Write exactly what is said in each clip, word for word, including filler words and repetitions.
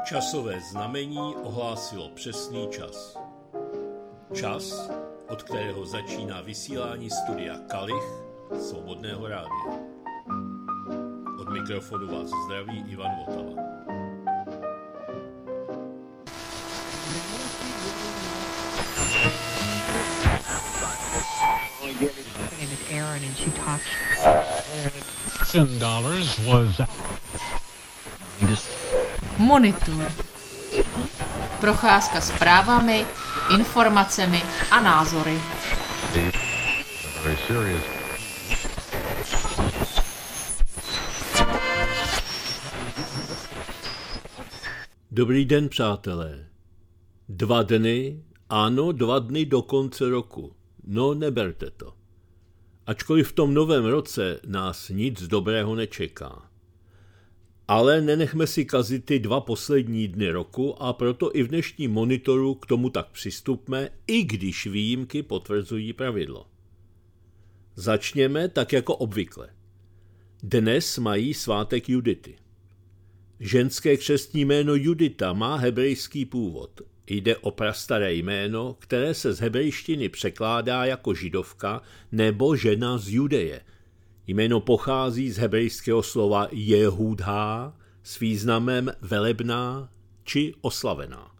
Časové znamení ohlásilo přesný čas. Čas, od kterého začíná vysílání studia Kalich Svobodného rádia. Od mikrofonu vás zdraví Ivan Votava. Monitor. Procházka zprávami, informacemi a názory. Dobrý den, přátelé. Dva dny, ano, dva dny do konce roku. No, neberte to. Ačkoliv v tom novém roce nás nic dobrého nečeká. Ale nenechme si kazit ty dva poslední dny roku a proto i v dnešním monitoru k tomu tak přistupme, i když výjimky potvrzují pravidlo. Začněme tak jako obvykle. Dnes mají svátek Judity. Ženské křestní jméno Judita má hebrejský původ. Jde o prastaré jméno, které se z hebrejštiny překládá jako židovka nebo žena z Judeje. Jméno pochází z hebrejského slova Jehudha s významem velebná či oslavená.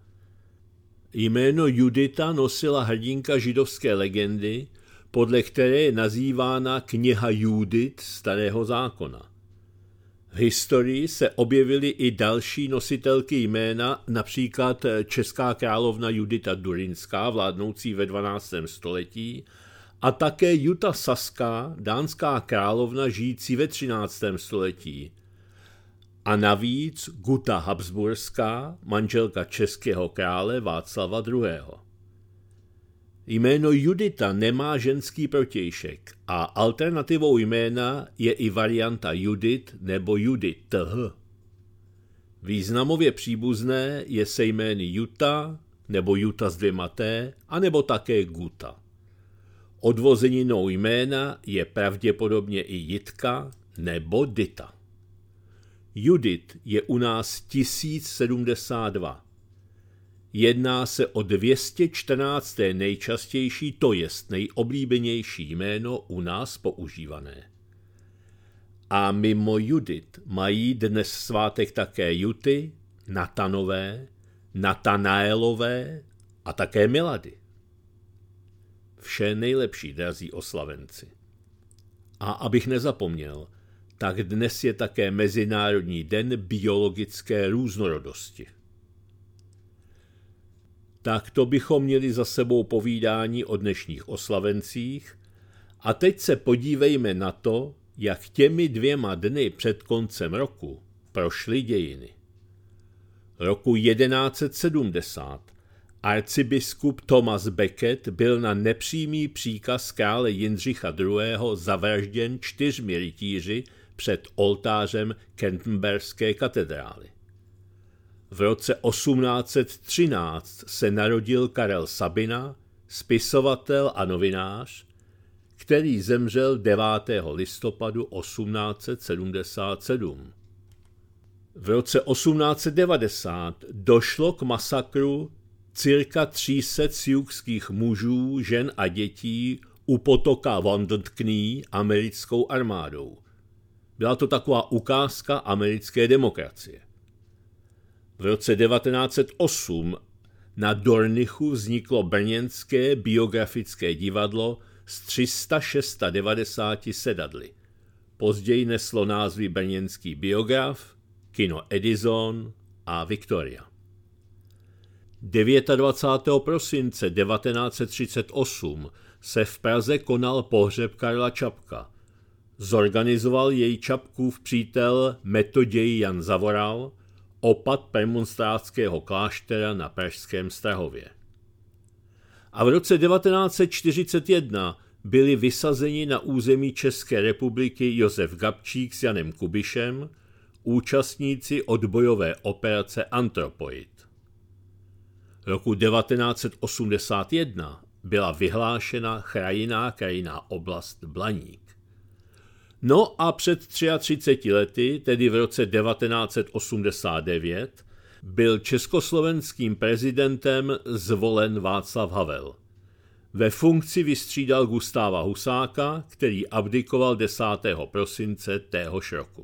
Jméno Judita nosila hrdinka židovské legendy, podle které je nazývána kniha Judit Starého zákona. V historii se objevily i další nositelky jména, například česká královna Judita Durinská, vládnoucí ve dvanáctém století, a také Jutta Saská, dánská královna žijící ve třináctém století. A navíc Guta Habsburská, manželka českého krále Václava druhého. Jméno Judita nemá ženský protějšek a alternativou jména je i varianta Judit nebo Judith. Významově příbuzné je se jmény Jutta nebo Jutta s dvěma T, anebo také Guta. Odvozeninou jména je pravděpodobně i Jitka nebo Dita. Judit je u nás tisíc sedmdesát dva. Jedná se o dvě stě čtrnácté nejčastější, to jest nejoblíbenější jméno u nás používané. A mimo Judit mají dnes svátek také Juty, Natanové, Natanaelové a také Milady. Vše nejlepší, drazí oslavenci. A abych nezapomněl, tak dnes je také Mezinárodní den biologické různorodosti. Tak to bychom měli za sebou povídání o dnešních oslavencích a teď se podívejme na to, jak těmi dvěma dny před koncem roku prošly dějiny. Roku jedenáct set sedmdesát arcibiskup Thomas Becket byl na nepřímý příkaz krále Jindřicha druhého. zavražděn čtyřmi rytíři před oltářem Canterburyské katedrály. V roce osmnáct set třináct se narodil Karel Sabina, spisovatel a novinář, který zemřel devátého listopadu osmnáct set sedmdesát sedm. V roce osmnáct set devadesát došlo k masakru cirka tři sta sjukských mužů, žen a dětí u potoka Wounded Knee americkou armádou. Byla to taková ukázka americké demokracie. V roce devatenáct set osm na Dornichu vzniklo brněnské biografické divadlo s tři sta devadesáti sedadly. Později neslo názvy Brněnský biograf, Kino Edison a Victoria. dvacátého devátého prosince devatenáct set třicet osm se v Praze konal pohřeb Karla Čapka. Zorganizoval jej Čapkův přítel Metoděj Jan Zavoral, opat premonstrátského kláštera na pražském Strahově. A v roce devatenáct set čtyřicet jedna byli vysazeni na území České republiky Josef Gabčík s Janem Kubišem, účastníci odbojové operace Anthropoid. Roku devatenáct set osmdesát jedna byla vyhlášena chráněná krajinná oblast Blaník. No a před třiatřiceti lety, tedy v roce devatenáct set osmdesát devět, byl československým prezidentem zvolen Václav Havel. Ve funkci vystřídal Gustáva Husáka, který abdikoval desátého prosince téhož roku.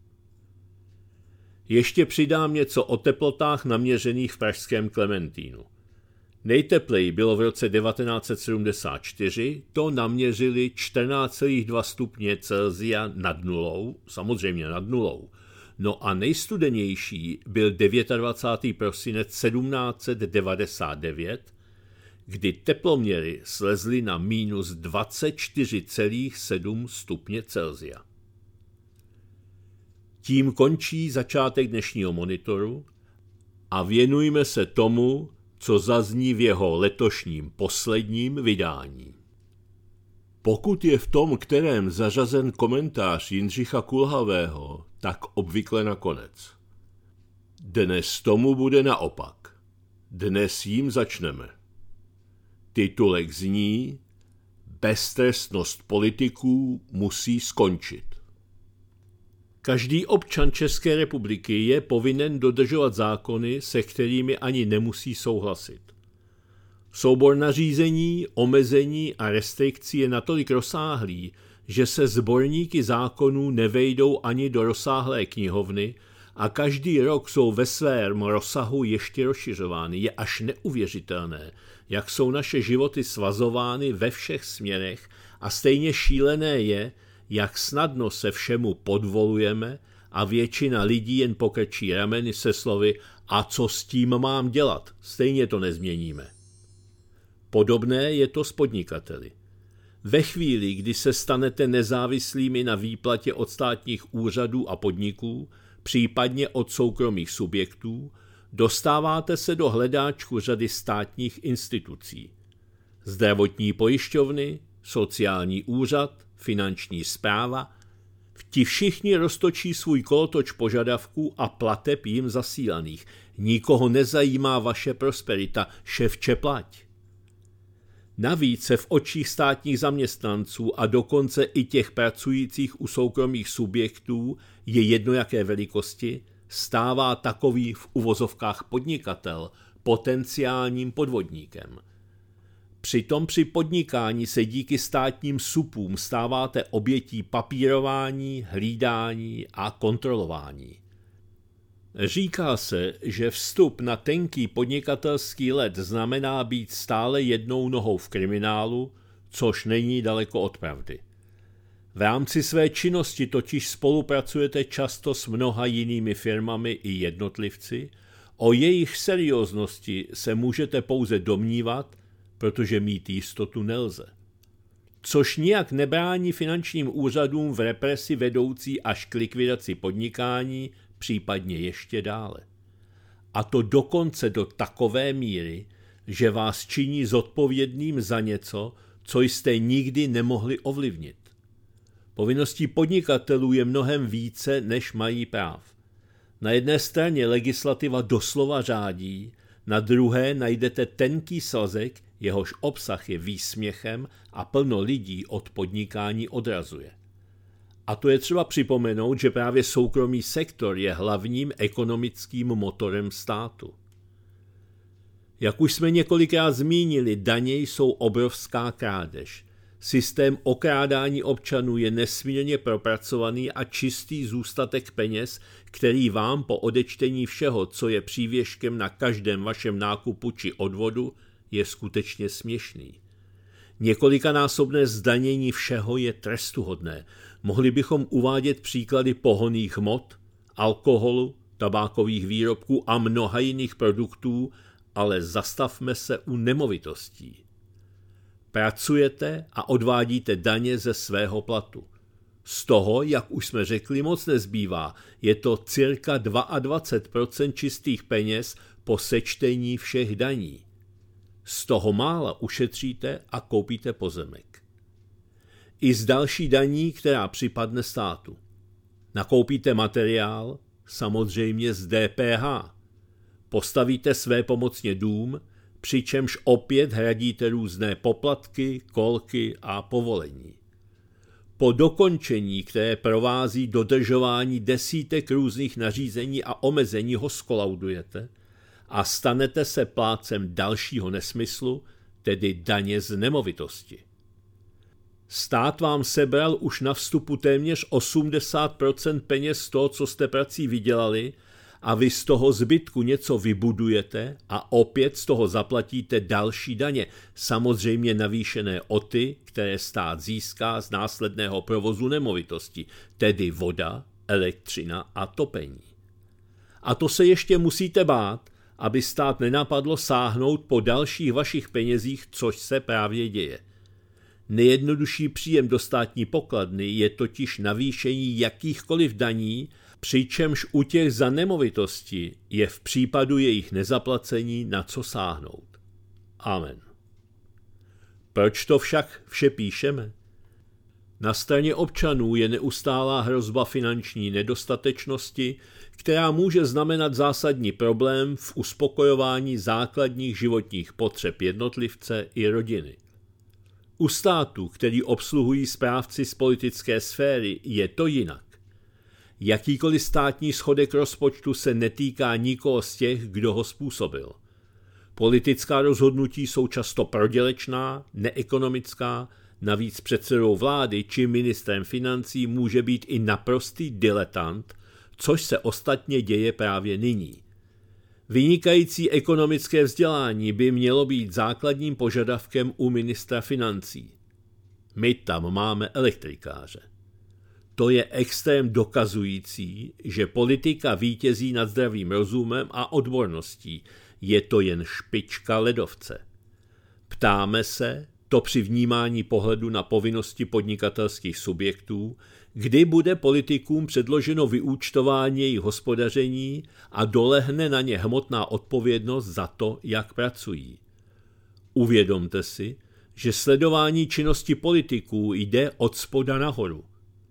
Ještě přidám něco o teplotách naměřených v pražském Klementínu. Nejtepleji bylo v roce devatenáct set sedmdesát čtyři, to naměřili čtrnáct celá dva stupně Celsia nad nulou, samozřejmě nad nulou. No a nejstudenější byl dvacátého devátého prosinec sedmnáct set devadesát devět, kdy teploměry slezly na mínus dvacet čtyři celá sedm stupně Celsia. Tím končí začátek dnešního monitoru a věnujme se tomu, co zazní v jeho letošním posledním vydání. Pokud je v tom, kterém zařazen komentář Jindřicha Kulhavého, tak obvykle nakonec. Dnes tomu bude naopak. Dnes jím začneme. Titulek zní: Beztrestnost politiků musí skončit. Každý občan České republiky je povinen dodržovat zákony, se kterými ani nemusí souhlasit. Soubor nařízení, omezení a restrikcí je natolik rozsáhlý, že se sborníky zákonů nevejdou ani do rozsáhlé knihovny a každý rok jsou ve svém rozsahu ještě rozšiřovány. Je až neuvěřitelné, jak jsou naše životy svazovány ve všech směrech a stejně šílené je, jak snadno se všemu podvolujeme a většina lidí jen pokrčí rameny se slovy a co s tím mám dělat, stejně to nezměníme. Podobné je to s podnikateli. Ve chvíli, kdy se stanete nezávislými na výplatě od státních úřadů a podniků, případně od soukromých subjektů, dostáváte se do hledáčku řady státních institucí. Zdravotní pojišťovny, sociální úřad, finanční správa, ti všichni roztočí svůj kolotoč požadavků a plateb jim zasílaných. Nikoho nezajímá vaše prosperita, ševče plať. Navíc se v očích státních zaměstnanců a dokonce i těch pracujících u soukromých subjektů je jedno jaké velikosti, stává takový v uvozovkách podnikatel potenciálním podvodníkem. Přitom při podnikání se díky státním supům stáváte obětí papírování, hlídání a kontrolování. Říká se, že vstup na tenký podnikatelský led znamená být stále jednou nohou v kriminálu, což není daleko od pravdy. V rámci své činnosti totiž spolupracujete často s mnoha jinými firmami i jednotlivci, o jejich serióznosti se můžete pouze domnívat, protože mít jistotu nelze. Což nijak nebrání finančním úřadům v represi vedoucí až k likvidaci podnikání, případně ještě dále. A to dokonce do takové míry, že vás činí zodpovědným za něco, co jste nikdy nemohli ovlivnit. Povinností podnikatelů je mnohem více, než mají práv. Na jedné straně legislativa doslova řádí, na druhé najdete tenký svazek, jehož obsah je výsměchem a plno lidí od podnikání odrazuje. A to je třeba připomenout, že právě soukromý sektor je hlavním ekonomickým motorem státu. Jak už jsme několikrát zmínili, daně jsou obrovská krádež. Systém okrádání občanů je nesmírně propracovaný a čistý zůstatek peněz, který vám po odečtení všeho, co je přívěškem na každém vašem nákupu či odvodu, je skutečně směšný. Několikanásobné zdanění všeho je trestuhodné. Mohli bychom uvádět příklady pohonných hmot, alkoholu, tabákových výrobků a mnoha jiných produktů, ale zastavme se u nemovitostí. Pracujete a odvádíte daně ze svého platu. Z toho, jak už jsme řekli, moc nezbývá. Je to cirka dvacet dva procent čistých peněz po sečtení všech daní. Z toho mála ušetříte a koupíte pozemek. I z další daní, která připadne státu. Nakoupíte materiál, samozřejmě z D P H. Postavíte své pomocně dům, přičemž opět hradíte různé poplatky, kolky a povolení. Po dokončení, které provází dodržování desítek různých nařízení a omezení, ho skolaudujete a stanete se plátcem dalšího nesmyslu, tedy daně z nemovitosti. Stát vám sebral už na vstupu téměř osmdesát procent peněz z toho, co jste prací vydělali, a vy z toho zbytku něco vybudujete a opět z toho zaplatíte další daně, samozřejmě navýšené o ty, které stát získá z následného provozu nemovitosti, tedy voda, elektřina a topení. A to se ještě musíte bát, aby stát nenapadlo sáhnout po dalších vašich penězích, což se právě děje. Nejjednodušší příjem do státní pokladny je totiž navýšení jakýchkoliv daní, přičemž u těch za nemovitosti je v případu jejich nezaplacení na co sáhnout. Amen. Proč to však vše píšeme? Na straně občanů je neustálá hrozba finanční nedostatečnosti, která může znamenat zásadní problém v uspokojování základních životních potřeb jednotlivce i rodiny. U států, který obsluhují správci z politické sféry, je to jinak. Jakýkoliv státní schodek rozpočtu se netýká nikoho z těch, kdo ho způsobil. Politická rozhodnutí jsou často prodělečná, neekonomická, navíc předsedou vlády či ministrem financí může být i naprostý diletant, což se ostatně děje právě nyní. Vynikající ekonomické vzdělání by mělo být základním požadavkem u ministra financí. My tam máme elektrikáře. To je extrém dokazující, že politika vítězí nad zdravým rozumem a odborností. Je to jen špička ledovce. Ptáme se, to při vnímání pohledu na povinnosti podnikatelských subjektů, kdy bude politikům předloženo vyúčtování jejich hospodaření a dolehne na ně hmotná odpovědnost za to, jak pracují. Uvědomte si, že sledování činnosti politiků jde od spoda nahoru.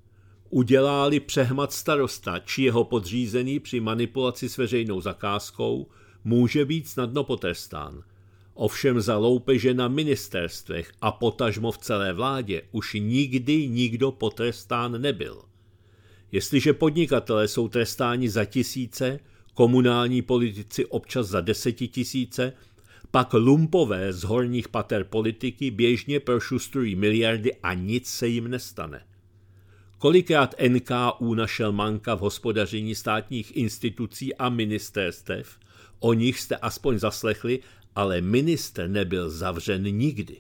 Udělá-li přehmat starosta či jeho podřízený při manipulaci s veřejnou zakázkou, může být snadno potrestán. Ovšem za loupeže na ministerstvech a potažmo v celé vládě už nikdy nikdo potrestán nebyl. Jestliže podnikatelé jsou trestáni za tisíce, komunální politici občas za desetitisíce, pak lumpové z horních pater politiky běžně prošustrují miliardy a nic se jim nestane. Kolikrát N K U našel manka v hospodaření státních institucí a ministerstev, o nich jste aspoň zaslechli, ale ministr nebyl zavřen nikdy.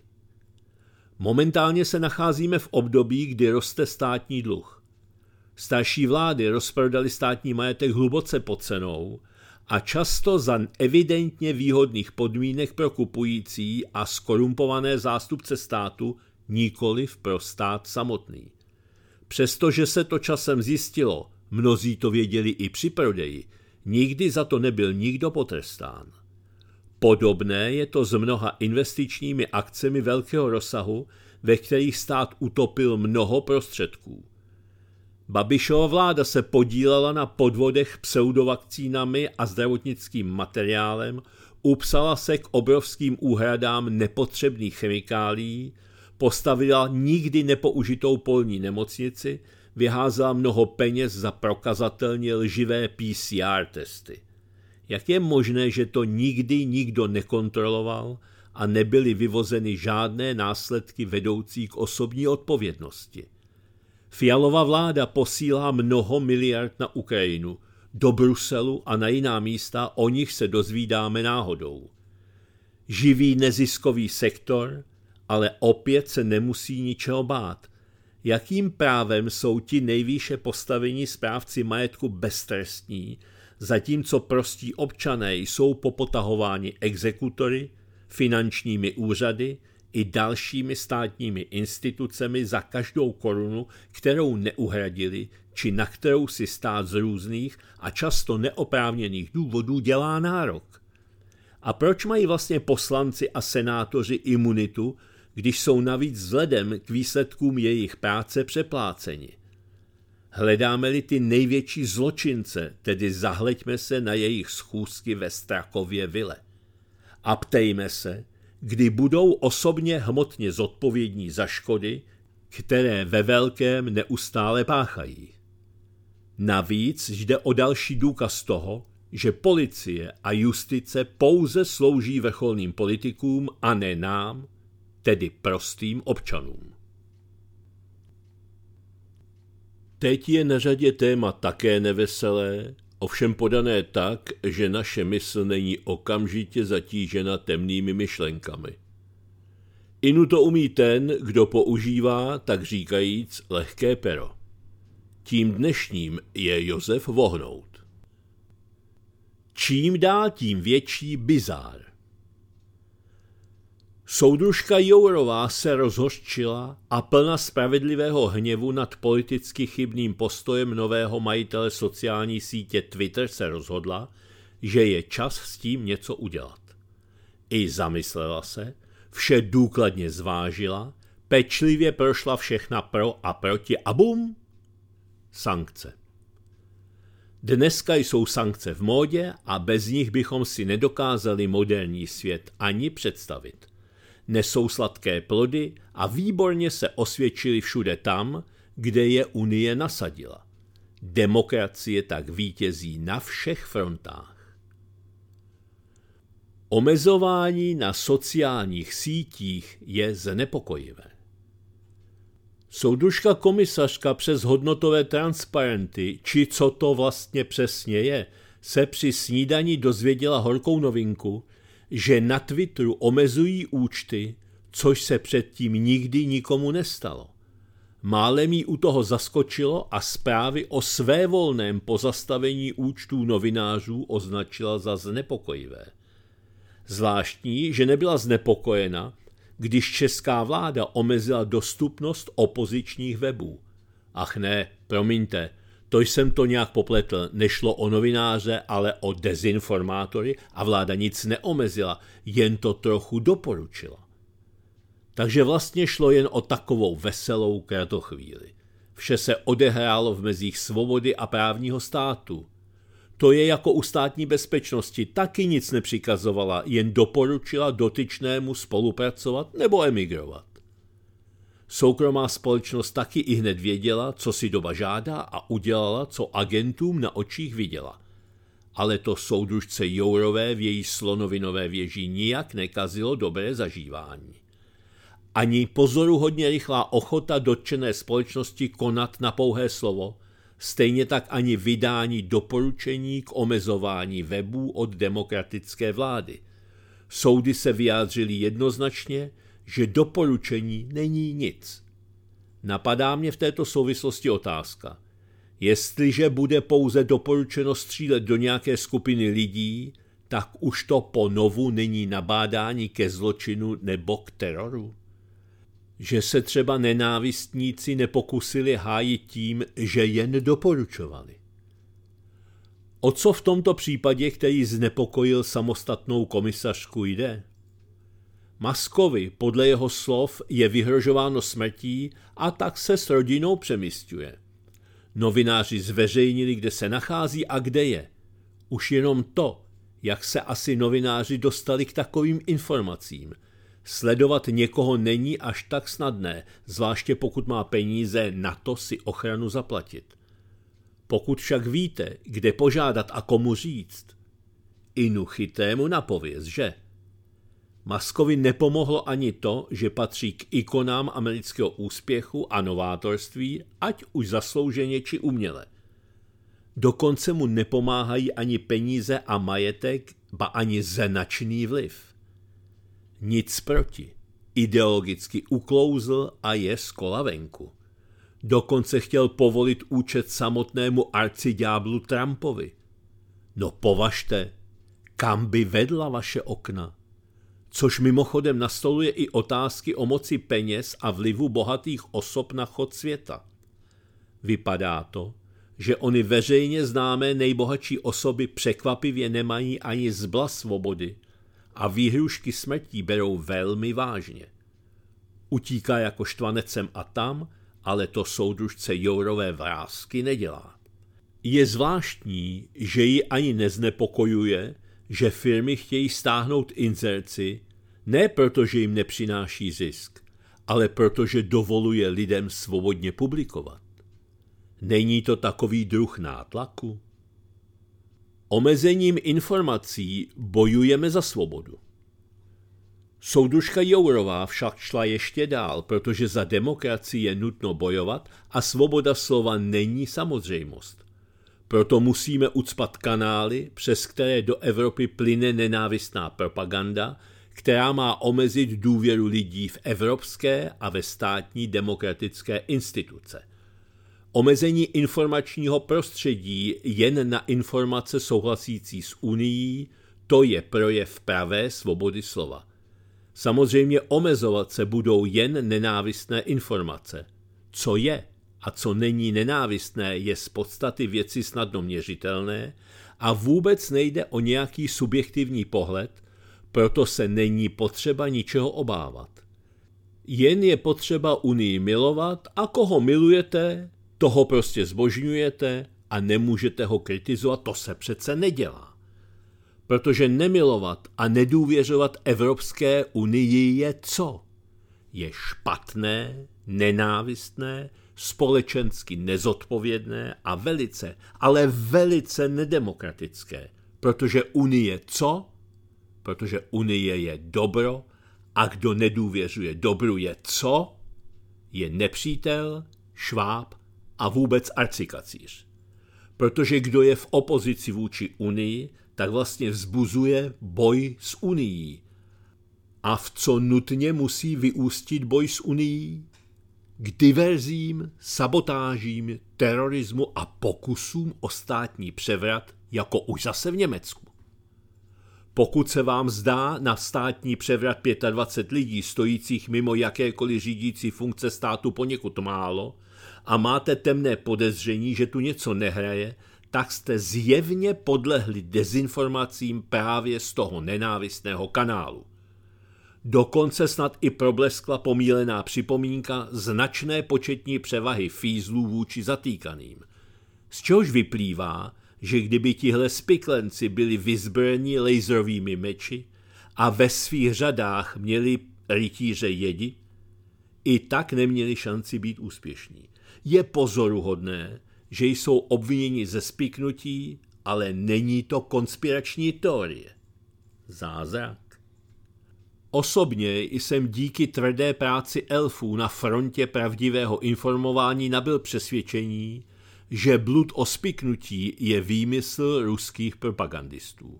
Momentálně se nacházíme v období, kdy roste státní dluh. Starší vlády rozprodaly státní majetek hluboce pod cenou a často za evidentně výhodných podmínek pro kupující a skorumpované zástupce státu, nikoliv pro stát samotný. Přestože se to časem zjistilo, mnozí to věděli i při prodeji, nikdy za to nebyl nikdo potrestán. Podobné je to s mnoha investičními akcemi velkého rozsahu, ve kterých stát utopil mnoho prostředků. Babišova vláda se podílela na podvodech pseudovakcínami a zdravotnickým materiálem, upsala se k obrovským úhradám nepotřebných chemikálií, postavila nikdy nepoužitou polní nemocnici, vyházela mnoho peněz za prokazatelně lživé P C R testy. Jak je možné, že to nikdy nikdo nekontroloval a nebyly vyvozeny žádné následky vedoucí k osobní odpovědnosti? Fialova vláda posílá mnoho miliard na Ukrajinu, do Bruselu a na jiná místa, o nich se dozvídáme náhodou. Živý neziskový sektor, ale opět se nemusí ničeho bát. Jakým právem jsou ti nejvýše postavení správci majetku beztrestní, zatímco prostí občané jsou popotahováni exekutory, finančními úřady i dalšími státními institucemi za každou korunu, kterou neuhradili, či na kterou si stát z různých a často neoprávněných důvodů dělá nárok? A proč mají vlastně poslanci a senátoři imunitu, když jsou navíc vzhledem k výsledkům jejich práce přepláceni? Hledáme-li ty největší zločince, tedy zahleďme se na jejich schůzky ve Strakově vile. A ptejme se, kdy budou osobně hmotně zodpovědní za škody, které ve velkém neustále páchají. Navíc jde o další důkaz toho, že policie a justice pouze slouží vrcholným politikům a ne nám, tedy prostým občanům. Teď je na řadě téma také neveselé, ovšem podané tak, že naše mysl není okamžitě zatížena temnými myšlenkami. Inu to umí ten, kdo používá, tak říkajíc, lehké pero. Tím dnešním je Josef Vohnout. Čím dál tím větší bizár. Soudružka Jourová se rozhořčila a plna spravedlivého hněvu nad politicky chybným postojem nového majitele sociální sítě Twitter se rozhodla, že je čas s tím něco udělat. I zamyslela se, vše důkladně zvážila, pečlivě prošla všechna pro a proti a bum! Sankce. Dneska jsou sankce v módě a bez nich bychom si nedokázali moderní svět ani představit. Nesou sladké plody a výborně se osvědčili všude tam, kde je Unie nasadila. Demokracie tak vítězí na všech frontách. Omezování na sociálních sítích je znepokojivé. Soudružka komisařka přes hodnotové transparenty, či co to vlastně přesně je, se při snídani dozvěděla horkou novinku, že na Twitteru omezují účty, což se předtím nikdy nikomu nestalo. Málem jí u toho zaskočilo a zprávy o svévolném pozastavení účtů novinářů označila za znepokojivé. Zvláštní, že nebyla znepokojena, když česká vláda omezila dostupnost opozičních webů. Ach ne, promiňte, to jsem to nějak popletl, nešlo o novináře, ale o dezinformátory a vláda nic neomezila, jen to trochu doporučila. Takže vlastně šlo jen o takovou veselou kratochvíli. Vše se odehrálo v mezích svobody a právního státu. To je jako u státní bezpečnosti, taky nic nepřikazovala, jen doporučila dotyčnému spolupracovat nebo emigrovat. Soukromá společnost taky i hned věděla, co si doba žádá a udělala, co agentům na očích viděla. Ale to soudružce Jourové v její slonovinové věži nijak nekazilo dobré zažívání. Ani pozoruhodně rychlá ochota dotčené společnosti konat na pouhé slovo, stejně tak ani vydání doporučení k omezování webů od demokratické vlády. Soudy se vyjádřily jednoznačně, že doporučení není nic. Napadá mě v této souvislosti otázka. Jestliže bude pouze doporučeno střílet do nějaké skupiny lidí, tak už to po novu není nabádání ke zločinu nebo k teroru? Že se třeba nenávistníci nepokusili hájit tím, že jen doporučovali. O co v tomto případě, který znepokojil samostatnou komisařku, jde? Muskovi, podle jeho slov, je vyhrožováno smrtí a tak se s rodinou přemísťuje. Novináři zveřejnili, kde se nachází a kde je. Už jenom to, jak se asi novináři dostali k takovým informacím. Sledovat někoho není až tak snadné, zvláště pokud má peníze na to si ochranu zaplatit. Pokud však víte, kde požádat a komu říct, inu chytrému napověz, že? Muskovi nepomohlo ani to, že patří k ikonám amerického úspěchu a novátorství, ať už zaslouženě či uměle. Dokonce mu nepomáhají ani peníze a majetek, ba ani značný vliv. Nic proti. Ideologicky uklouzl a je z kola venku. Dokonce chtěl povolit účet samotnému arciďáblu Trumpovi. No považte, kam by vedla vaše okna? Což mimochodem nastoluje i otázky o moci peněz a vlivu bohatých osob na chod světa. Vypadá to, že ony veřejně známé nejbohatší osoby překvapivě nemají ani zbla svobody a výhrušky smrtí berou velmi vážně. Utíká jako štvanec sem a tam, ale to soudružce Jourové vrásky nedělá. Je zvláštní, že ji ani neznepokojuje, že firmy chtějí stáhnout inzerci, ne proto, že jim nepřináší zisk, ale protože dovoluje lidem svobodně publikovat. Není to takový druh nátlaku? Omezením informací bojujeme za svobodu. Soudružka Jourová však šla ještě dál, protože za demokracii je nutno bojovat a svoboda slova není samozřejmost. Proto musíme ucpat kanály, přes které do Evropy plyne nenávistná propaganda, která má omezit důvěru lidí v evropské a ve státní demokratické instituce. Omezení informačního prostředí jen na informace souhlasící s Unií, to je projev pravé svobody slova. Samozřejmě omezovat se budou jen nenávistné informace. Co je a co není nenávistné, je z podstaty věci snadno měřitelné a vůbec nejde o nějaký subjektivní pohled, proto se není potřeba ničeho obávat. Jen je potřeba Unii milovat a koho milujete, toho prostě zbožňujete a nemůžete ho kritizovat, to se přece nedělá. Protože nemilovat a nedůvěřovat Evropské unii je co? Je špatné, nenávistné, společensky nezodpovědné a velice, ale velice nedemokratické. Protože unie co? Protože unie je dobro a kdo nedůvěřuje dobru je co? Je nepřítel, šváb a vůbec arcikacíř. Protože kdo je v opozici vůči unii, tak vlastně vzbuzuje boj s unií. A v co nutně musí vyústit boj s unií? K diverzím, sabotážím, terorismu a pokusům o státní převrat, jako už zase v Německu. Pokud se vám zdá na státní převrat dvacet pět lidí stojících mimo jakékoliv řídící funkce státu poněkud málo a máte temné podezření, že tu něco nehraje, tak jste zjevně podlehli dezinformacím právě z toho nenávistného kanálu. Dokonce snad i probleskla pomílená připomínka značné početní převahy fízlů vůči zatýkaným. Z čehož vyplývá, že kdyby tihle spiklenci byli vyzbrojeni laserovými meči a ve svých řadách měli rytíře jedi, i tak neměli šanci být úspěšní. Je pozoruhodné, že jsou obviněni ze spiknutí, ale není to konspirační teorie. Zázrak. Osobně jsem díky tvrdé práci elfů na frontě pravdivého informování nabyl přesvědčení, že blud o spiknutí je výmysl ruských propagandistů.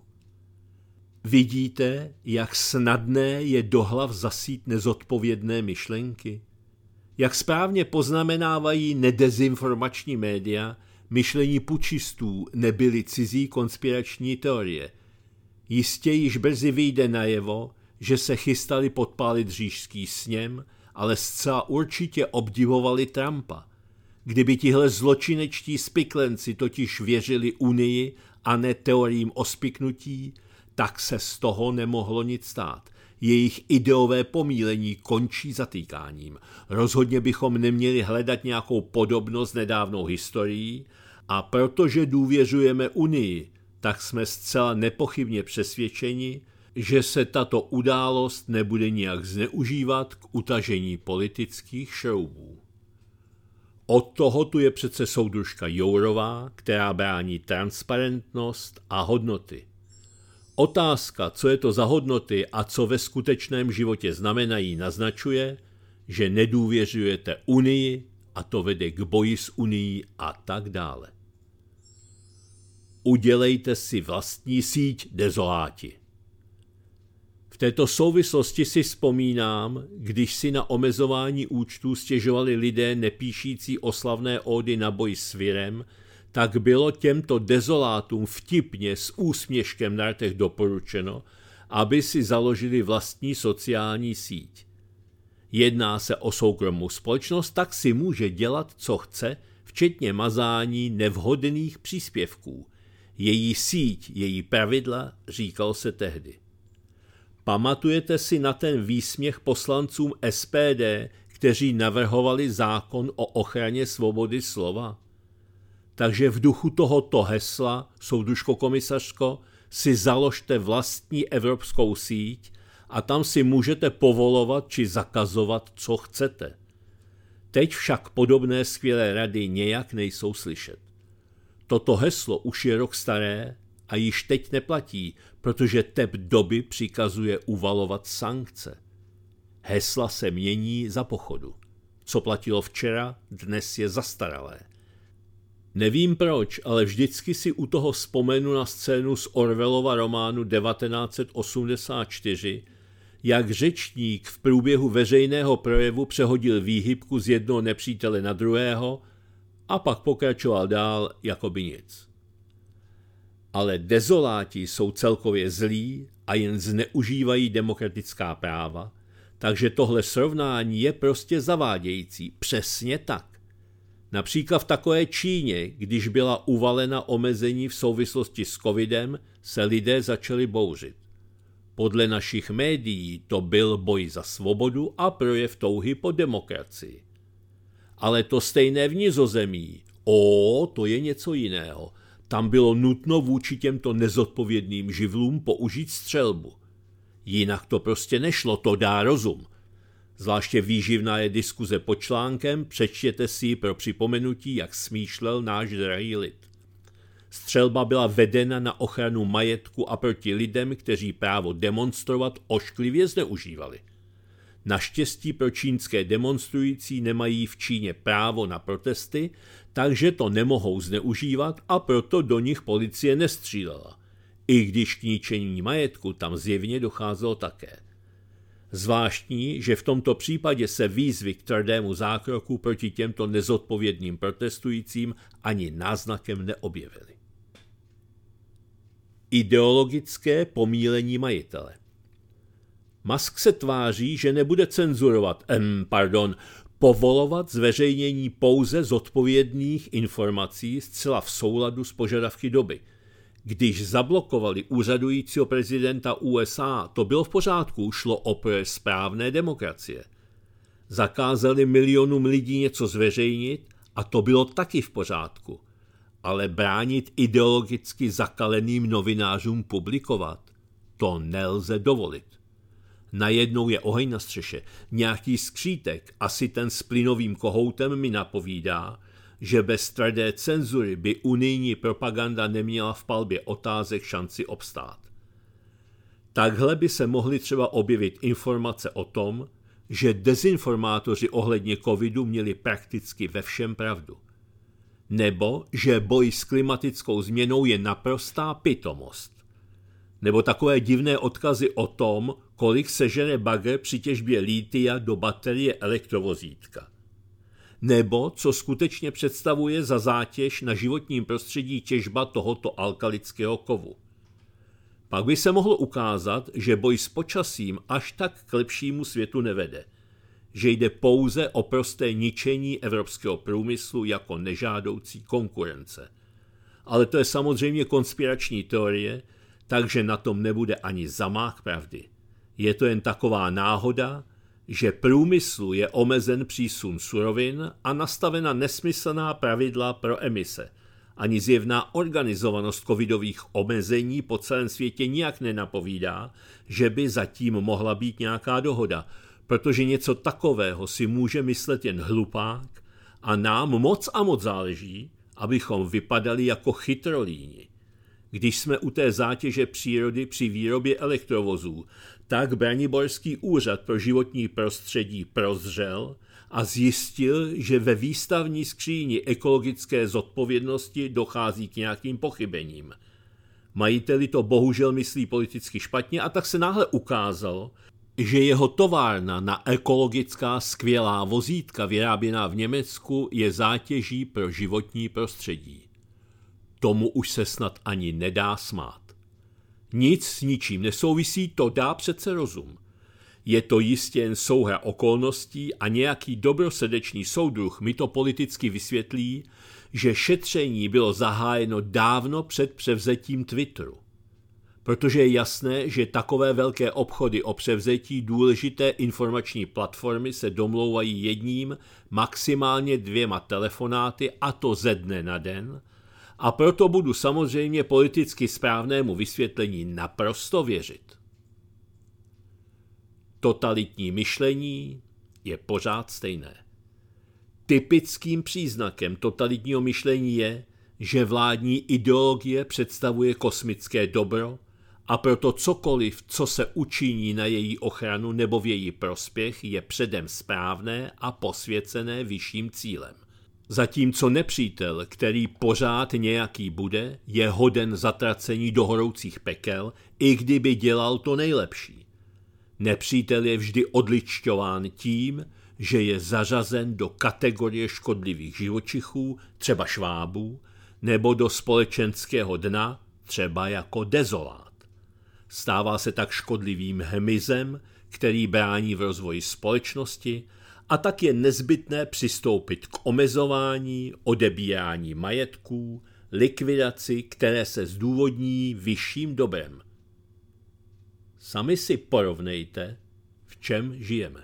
Vidíte, jak snadné je do hlav zasít nezodpovědné myšlenky? Jak správně poznamenávají nedezinformační média, myšlení pučistů nebyly cizí konspirační teorie. Jistě již brzy vyjde najevo, že se chystali podpálit říšský sněm, ale zcela určitě obdivovali Trumpa. Kdyby tihle zločinečtí spiklenci totiž věřili Unii a ne teoriím o spiknutí, tak se z toho nemohlo nic stát. Jejich ideové pomílení končí zatýkáním. Rozhodně bychom neměli hledat nějakou podobnost nedávnou historií a protože důvěřujeme Unii, tak jsme zcela nepochybně přesvědčeni, že se tato událost nebude nijak zneužívat k utažení politických šroubů. Od toho tu je přece soudružka Jourová, která brání transparentnost a hodnoty. Otázka, co je to za hodnoty a co ve skutečném životě znamenají, naznačuje, že nedůvěřujete Unii a to vede k boji s Unií a tak dále. Udělejte si vlastní síť, dezoláti. V této souvislosti si vzpomínám, když si na omezování účtů stěžovali lidé nepíšící oslavné ódy na boj s virem, tak bylo těmto dezolátům vtipně s úsměškem na rtech doporučeno, aby si založili vlastní sociální síť. Jedná se o soukromou společnost, tak si může dělat, co chce, včetně mazání nevhodných příspěvků. Její síť, její pravidla, říkal se tehdy. Pamatujete si na ten výsměch poslancům S P D, kteří navrhovali zákon o ochraně svobody slova? Takže v duchu tohoto hesla, soudružko komisařko, si založte vlastní evropskou síť a tam si můžete povolovat či zakazovat, co chcete. Teď však podobné skvělé rady nějak nejsou slyšet. Toto heslo už je rok staré a již teď neplatí, protože tep doby přikazuje uvalovat sankce. Hesla se mění za pochodu. Co platilo včera, dnes je zastaralé. Nevím proč, ale vždycky si u toho vzpomenu na scénu z Orwellova románu devatenáct set osmdesát čtyři, jak řečník v průběhu veřejného projevu přehodil výhybku z jednoho nepřítele na druhého a pak pokračoval dál, jako by nic. Ale dezoláti jsou celkově zlí a jen zneužívají demokratická práva, takže tohle srovnání je prostě zavádějící. Přesně tak. Například v takové Číně, když byla uvalena omezení v souvislosti s covidem, se lidé začali bouřit. Podle našich médií to byl boj za svobodu a projev touhy po demokracii. Ale to stejné v Nizozemí. O, to je něco jiného. Tam bylo nutno vůči těmto nezodpovědným živlům použít střelbu. Jinak to prostě nešlo, to dá rozum. Zvláště výživná je diskuze pod článkem, přečtěte si ji pro připomenutí, jak smýšlel náš drahý lid. Střelba byla vedena na ochranu majetku a proti lidem, kteří právo demonstrovat ošklivě zneužívali. Naštěstí pro čínské demonstrující nemají v Číně právo na protesty, takže to nemohou zneužívat a proto do nich policie nestřílela. I když k ničení majetku tam zjevně docházelo také. Zvláštní, že v tomto případě se výzvy k tvrdému zákroku proti těmto nezodpovědným protestujícím ani náznakem neobjevily. Ideologické pomílení majitele. Musk se tváří, že nebude cenzurovat, em, pardon, povolovat zveřejnění pouze zodpovědných informací zcela v souladu s požadavky doby. Když zablokovali úřadujícího prezidenta U S A, to bylo v pořádku, šlo o projev správné demokracie. Zakázali milionům lidí něco zveřejnit a to bylo taky v pořádku. Ale bránit ideologicky zakaleným novinářům publikovat, to nelze dovolit. Najednou je oheň na střeše. Nějaký skřítek, asi ten s plynovým kohoutem, mi napovídá, že bez tvrdé cenzury by unijní propaganda neměla v palbě otázek šanci obstát. Takhle by se mohly třeba objevit informace o tom, že dezinformátoři ohledně covidu měli prakticky ve všem pravdu. Nebo že boj s klimatickou změnou je naprostá pitomost. Nebo takové divné odkazy o tom, kolik sežene bagr při těžbě lítia do baterie elektrovozítka. Nebo co skutečně představuje za zátěž na životním prostředí těžba tohoto alkalického kovu. Pak by se mohlo ukázat, že boj s počasím až tak k lepšímu světu nevede, že jde pouze o prosté ničení evropského průmyslu jako nežádoucí konkurence. Ale to je samozřejmě konspirační teorie, takže na tom nebude ani zamách pravdy. Je to jen taková náhoda, že průmyslu je omezen přísun surovin a nastavena nesmyslná pravidla pro emise. Ani zjevná organizovanost covidových omezení po celém světě nijak nenapovídá, že by zatím mohla být nějaká dohoda, protože něco takového si může myslet jen hlupák a nám moc a moc záleží, abychom vypadali jako chytrolíni. Když jsme u té zátěže přírody při výrobě elektrovozů, tak Braniborský úřad pro životní prostředí prozřel a zjistil, že ve výstavní skříni ekologické zodpovědnosti dochází k nějakým pochybením. Majiteli to bohužel myslí politicky špatně a tak se náhle ukázalo, že jeho továrna na ekologická skvělá vozítka vyráběná v Německu je zátěží pro životní prostředí. Tomu už se snad ani nedá smát. Nic s ničím nesouvisí, to dá přece rozum. Je to jistě jen souhra okolností a nějaký dobrosrdečný soudruh mi to politicky vysvětlí, že šetření bylo zahájeno dávno před převzetím Twitteru. Protože je jasné, že takové velké obchody o převzetí důležité informační platformy se domlouvají jedním, maximálně dvěma telefonáty, a to ze dne na den, a proto budu samozřejmě politicky správnému vysvětlení naprosto věřit. totalitní myšlení je pořád stejné. Typickým příznakem totalitního myšlení je, že vládní ideologie představuje kosmické dobro a proto cokoliv, co se učiní na její ochranu nebo v její prospěch, je předem správné a posvěcené vyšším cílem. Zatímco nepřítel, který pořád nějaký bude, je hoden zatracení do horoucích pekel, i kdyby dělal to nejlepší. Nepřítel je vždy odličťován tím, že je zařazen do kategorie škodlivých živočichů, třeba švábů, nebo do společenského dna, třeba jako dezolát. Stává se tak škodlivým hmyzem, který brání v rozvoji společnosti, a tak je nezbytné přistoupit k omezování, odebírání majetků, likvidaci, které se zdůvodní vyšším dobrem. Sami si porovnejte, v čem žijeme.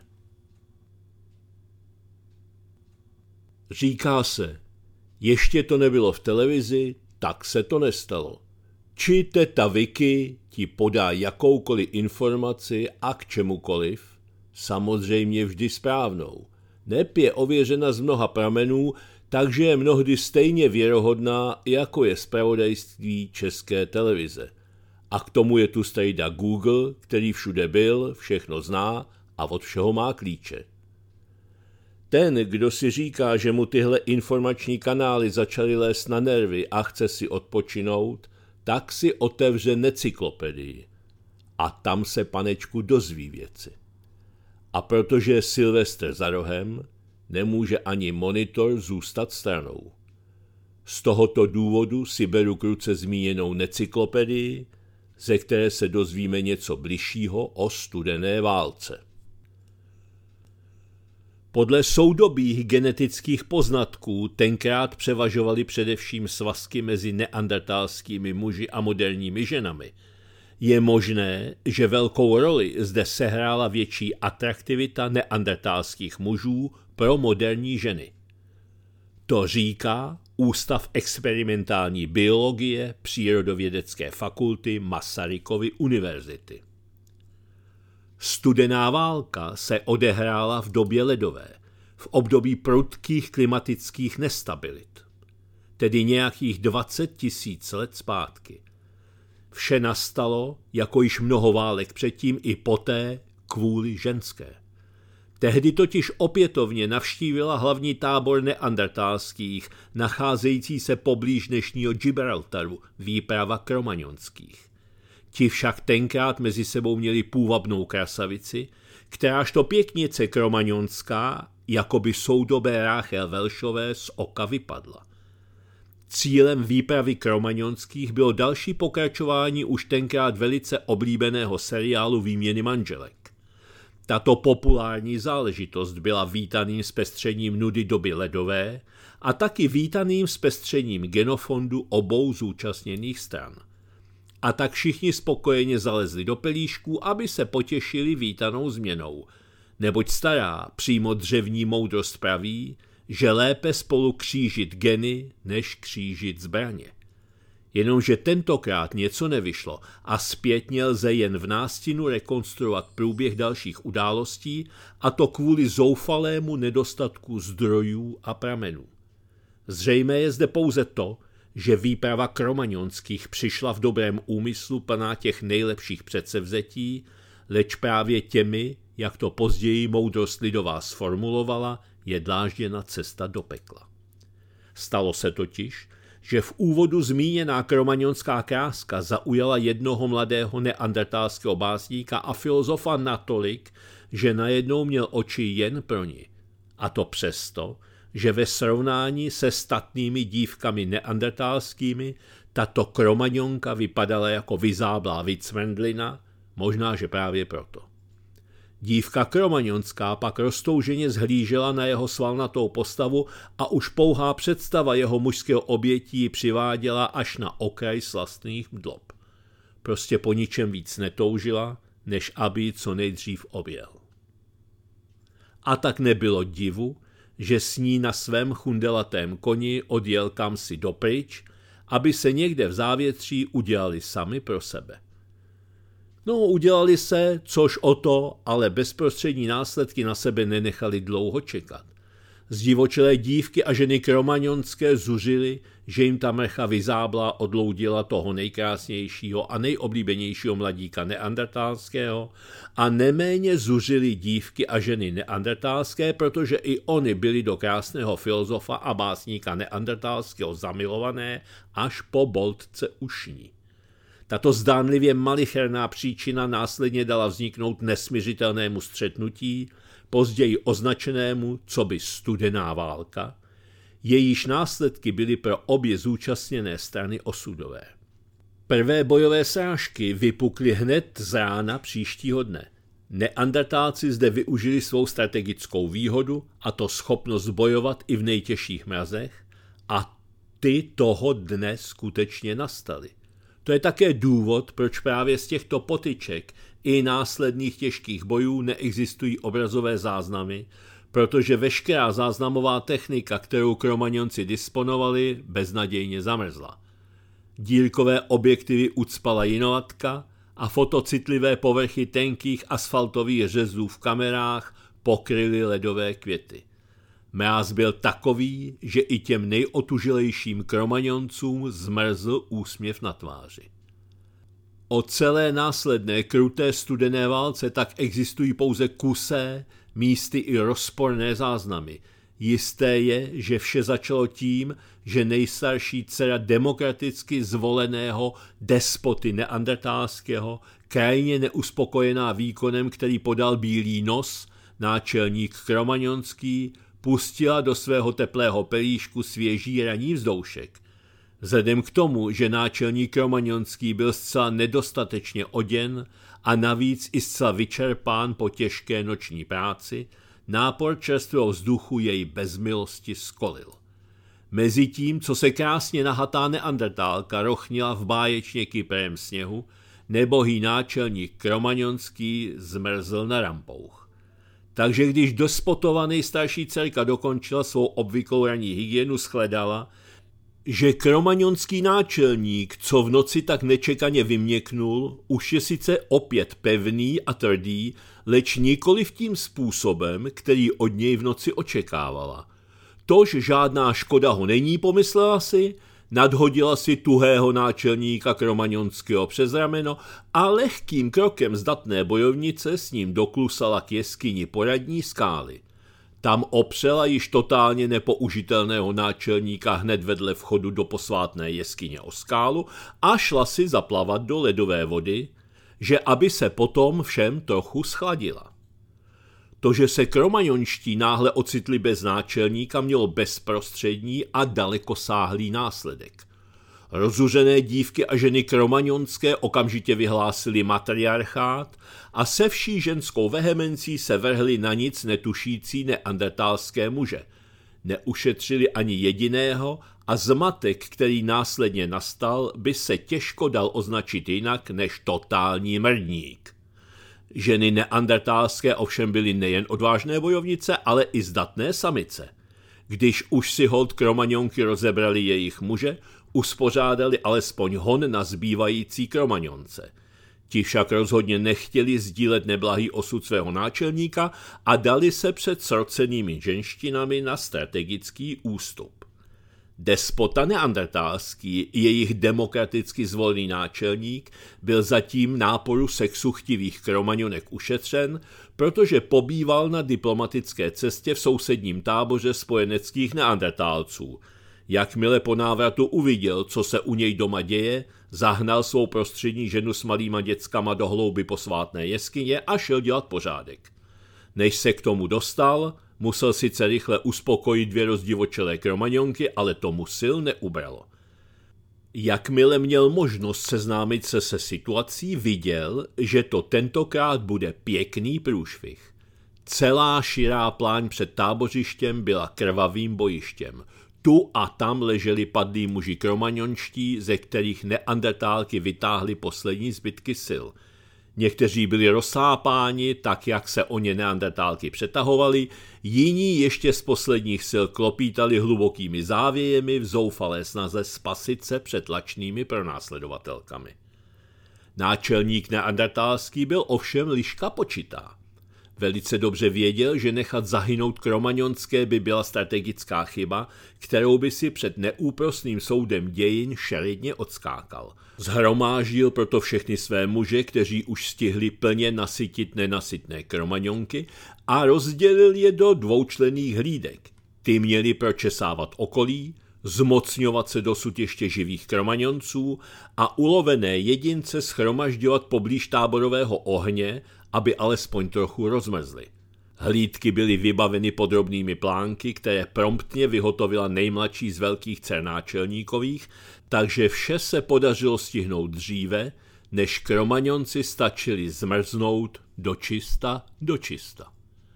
Říká se, ještě to nebylo v televizi, tak se to nestalo. Či teta Vicky ti podá jakoukoliv informaci a k čemukoliv, samozřejmě vždy správnou. Neb je ověřena z mnoha pramenů, takže je mnohdy stejně věrohodná, jako je zpravodajství České televize. A k tomu je tu strejda Google, který všude byl, všechno zná a od všeho má klíče. Ten, kdo si říká, že mu tyhle informační kanály začaly lézt na nervy a chce si odpočinout, tak si otevře Necyklopedii. A tam se, panečku, dozví věci. A protože je Silvestr za rohem, nemůže ani monitor zůstat stranou. Z tohoto důvodu si beru k ruce zmíněnou Necyklopedii, ze které se dozvíme něco bližšího o studené válce. Podle soudobých genetických poznatků tenkrát převažovaly především svazky mezi neandertalskými muži a moderními ženami. Je možné, že velkou roli zde sehrála větší atraktivita neandertalských mužů pro moderní ženy. To říká Ústav experimentální biologie Přírodovědecké fakulty Masarykovy univerzity. Studená válka se odehrála v době ledové, v období prudkých klimatických nestabilit, tedy nějakých dvacet tisíc let zpátky. Vše nastalo, jako již mnoho válek předtím i poté, kvůli ženské. Tehdy totiž opětovně navštívila hlavní tábor neandertalských, nacházející se poblíž dnešního Gibraltaru, výprava kromaňonských. Ti však tenkrát mezi sebou měli půvabnou krasavici, kterážto pěknice kromaňonská, jakoby soudobé Ráchel Velšové, z oka vypadla. Cílem výpravy kromaňonských bylo další pokračování už tenkrát velice oblíbeného seriálu Výměny manželek. Tato populární záležitost byla vítaným zpestřením nudy doby ledové a taky vítaným zpestřením genofondu obou zúčastněných stran. A tak všichni spokojeně zalezli do pelíšků, aby se potěšili vítanou změnou, neboť stará, přímo dřevní moudrost praví, že lépe spolu křížit geny, než křížit zbraně. Jenomže tentokrát něco nevyšlo a zpětně lze jen v nástinu rekonstruovat průběh dalších událostí, a to kvůli zoufalému nedostatku zdrojů a pramenů. Zřejmé je zde pouze to, že výprava kromaňonských přišla v dobrém úmyslu plná těch nejlepších předsevzetí, leč právě těmi, jak to později moudrost lidová sformulovala, je dlážděna cesta do pekla. Stalo se totiž, že v úvodu zmíněná kromaňonská kráska zaujala jednoho mladého neandertalského básníka a filozofa natolik, že najednou měl oči jen pro ní. A to přesto, že ve srovnání se statnými dívkami neandertalskými tato kromaňonka vypadala jako vyzáblá vicmrndlina, možná, že právě proto. Dívka kromaňonská pak roztouženě zhlížela na jeho svalnatou postavu a už pouhá představa jeho mužského obětí přiváděla až na okraj slastných dlob. Prostě po ničem víc netoužila, než aby ji co nejdřív objel. A tak nebylo divu, že s ní na svém chundelatém koni odjel kamsi dopryč, aby se někde v závětří udělali sami pro sebe. No, udělali se, což o to, ale bezprostřední následky na sebe nenechali dlouho čekat. Zdivočelé dívky a ženy kromaňonské zuřily, že jim ta mrcha vyzáblá odloudila toho nejkrásnějšího a nejoblíbenějšího mladíka neandertálského a neméně zuřily dívky a ženy neandertálské, protože i oni byli do krásného filozofa a básníka neandertálského zamilované až po boltce ušní. Tato zdánlivě malicherná příčina následně dala vzniknout nesmiřitelnému střetnutí, později označenému coby studená válka, jejíž následky byly pro obě zúčastněné strany osudové. Prvé bojové srážky vypukly hned z rána příštího dne. Neandertálci zde využili svou strategickou výhodu, a to schopnost bojovat i v nejtěžších mrazech, a ty toho dne skutečně nastaly. To je také důvod, proč právě z těchto potyček i následných těžkých bojů neexistují obrazové záznamy, protože veškerá záznamová technika, kterou Kromaňonci disponovali, beznadějně zamrzla. Dírkové objektivy ucpala jinovatka a fotocitlivé povrchy tenkých asfaltových řezů v kamerách pokryly ledové květy. Mráz byl takový, že i těm nejotužilejším Kromaňoncům zmrzl úsměv na tváři. O celé následné kruté studené válce tak existují pouze kusé, místy i rozporné záznamy. Jisté je, že vše začalo tím, že nejstarší dcera demokraticky zvoleného despoty neandertálského, krajně neuspokojená výkonem, který podal Bílý nos, náčelník Kromaňonský, pustila do svého teplého pelíšku svěží ranní vzdoušek. Vzhledem k tomu, že náčelník Kromaňonský byl zcela nedostatečně oděn a navíc i zcela vyčerpán po těžké noční práci, nápor čerstvého vzduchu jej bez milosti skolil. Mezitím, co se krásně nahatá neandertálka rochnila v báječně kyprém sněhu, nebohý náčelník Kromaňonský zmrzl na rampouch. Takže když dospotovaný starší dcerka dokončila svou obvyklou ranní hygienu, shledala, že kromaňonský náčelník, co v noci tak nečekaně vyměknul, už je sice opět pevný a tvrdý, leč nikoliv tím způsobem, který od něj v noci očekávala. Tož žádná škoda ho není, pomyslela si, nadhodila si tuhého náčelníka kromaňonského přes rameno a lehkým krokem zdatné bojovnice s ním doklusala k jeskyni poradní skály. Tam opřela již totálně nepoužitelného náčelníka hned vedle vchodu do posvátné jeskyně o skálu a šla si zaplavat do ledové vody, že aby se potom všem trochu schladila. To, že se kromaňonští náhle ocitli bez náčelníka, mělo bezprostřední a dalekosáhlý následek. Rozuřené dívky a ženy kromaňonské okamžitě vyhlásily matriarchát a se vší ženskou vehemencí se vrhli na nic netušící neandertálské muže. Neušetřili ani jediného a zmatek, který následně nastal, by se těžko dal označit jinak než totální mrdník. Ženy neandertálské ovšem byly nejen odvážné bojovnice, ale i zdatné samice. Když už si holt kromaňonky rozebrali jejich muže, uspořádali alespoň hon na zbývající kromaňonce. Ti však rozhodně nechtěli sdílet neblahý osud svého náčelníka a dali se před srocenými ženštinami na strategický ústup. Despota neandertálský, jejich demokraticky zvolený náčelník, byl zatím náporu sexu chtivých kromaňonek ušetřen, protože pobýval na diplomatické cestě v sousedním táboře spojeneckých neandertálců. Jakmile po návratu uviděl, co se u něj doma děje, zahnal svou prostřední ženu s malýma dětskama do hlouby posvátné jeskyně a šel dělat pořádek. Než se k tomu dostal, musel sice rychle uspokojit dvě rozdivočelé kromaňonky, ale tomu sil neubralo. Jakmile měl možnost seznámit se se situací, viděl, že to tentokrát bude pěkný průšvih. Celá širá pláň před tábořištěm byla krvavým bojištěm. Tu a tam leželi padlí muži kromaňonští, ze kterých neandertálky vytáhly poslední zbytky sil. Někteří byli rozsápáni, tak jak se o ně neandertálky přetahovali, jiní ještě z posledních sil klopítali hlubokými závějemi v zoufalé snaze spasit se před lačnými pronásledovatelkami. Náčelník neandertálský byl ovšem liška počitá. Velice dobře věděl, že nechat zahynout kromaňonské by byla strategická chyba, kterou by si před neúprosným soudem dějin šeredně odskákal. Zhromáždil proto všechny své muže, kteří už stihli plně nasytit nenasytné kromaňonky, a rozdělil je do dvoučlenných hlídek. Ty měli pročesávat okolí, zmocňovat se dosud ještě živých kromaňonců a ulovené jedince shromažďovat poblíž táborového ohně, aby alespoň trochu rozmrzly. Hlídky byly vybaveny podrobnými plánky, které promptně vyhotovila nejmladší z velkých dcer náčelníkových, takže vše se podařilo stihnout dříve, než kromaňonci stačili zmrznout do čista do čista.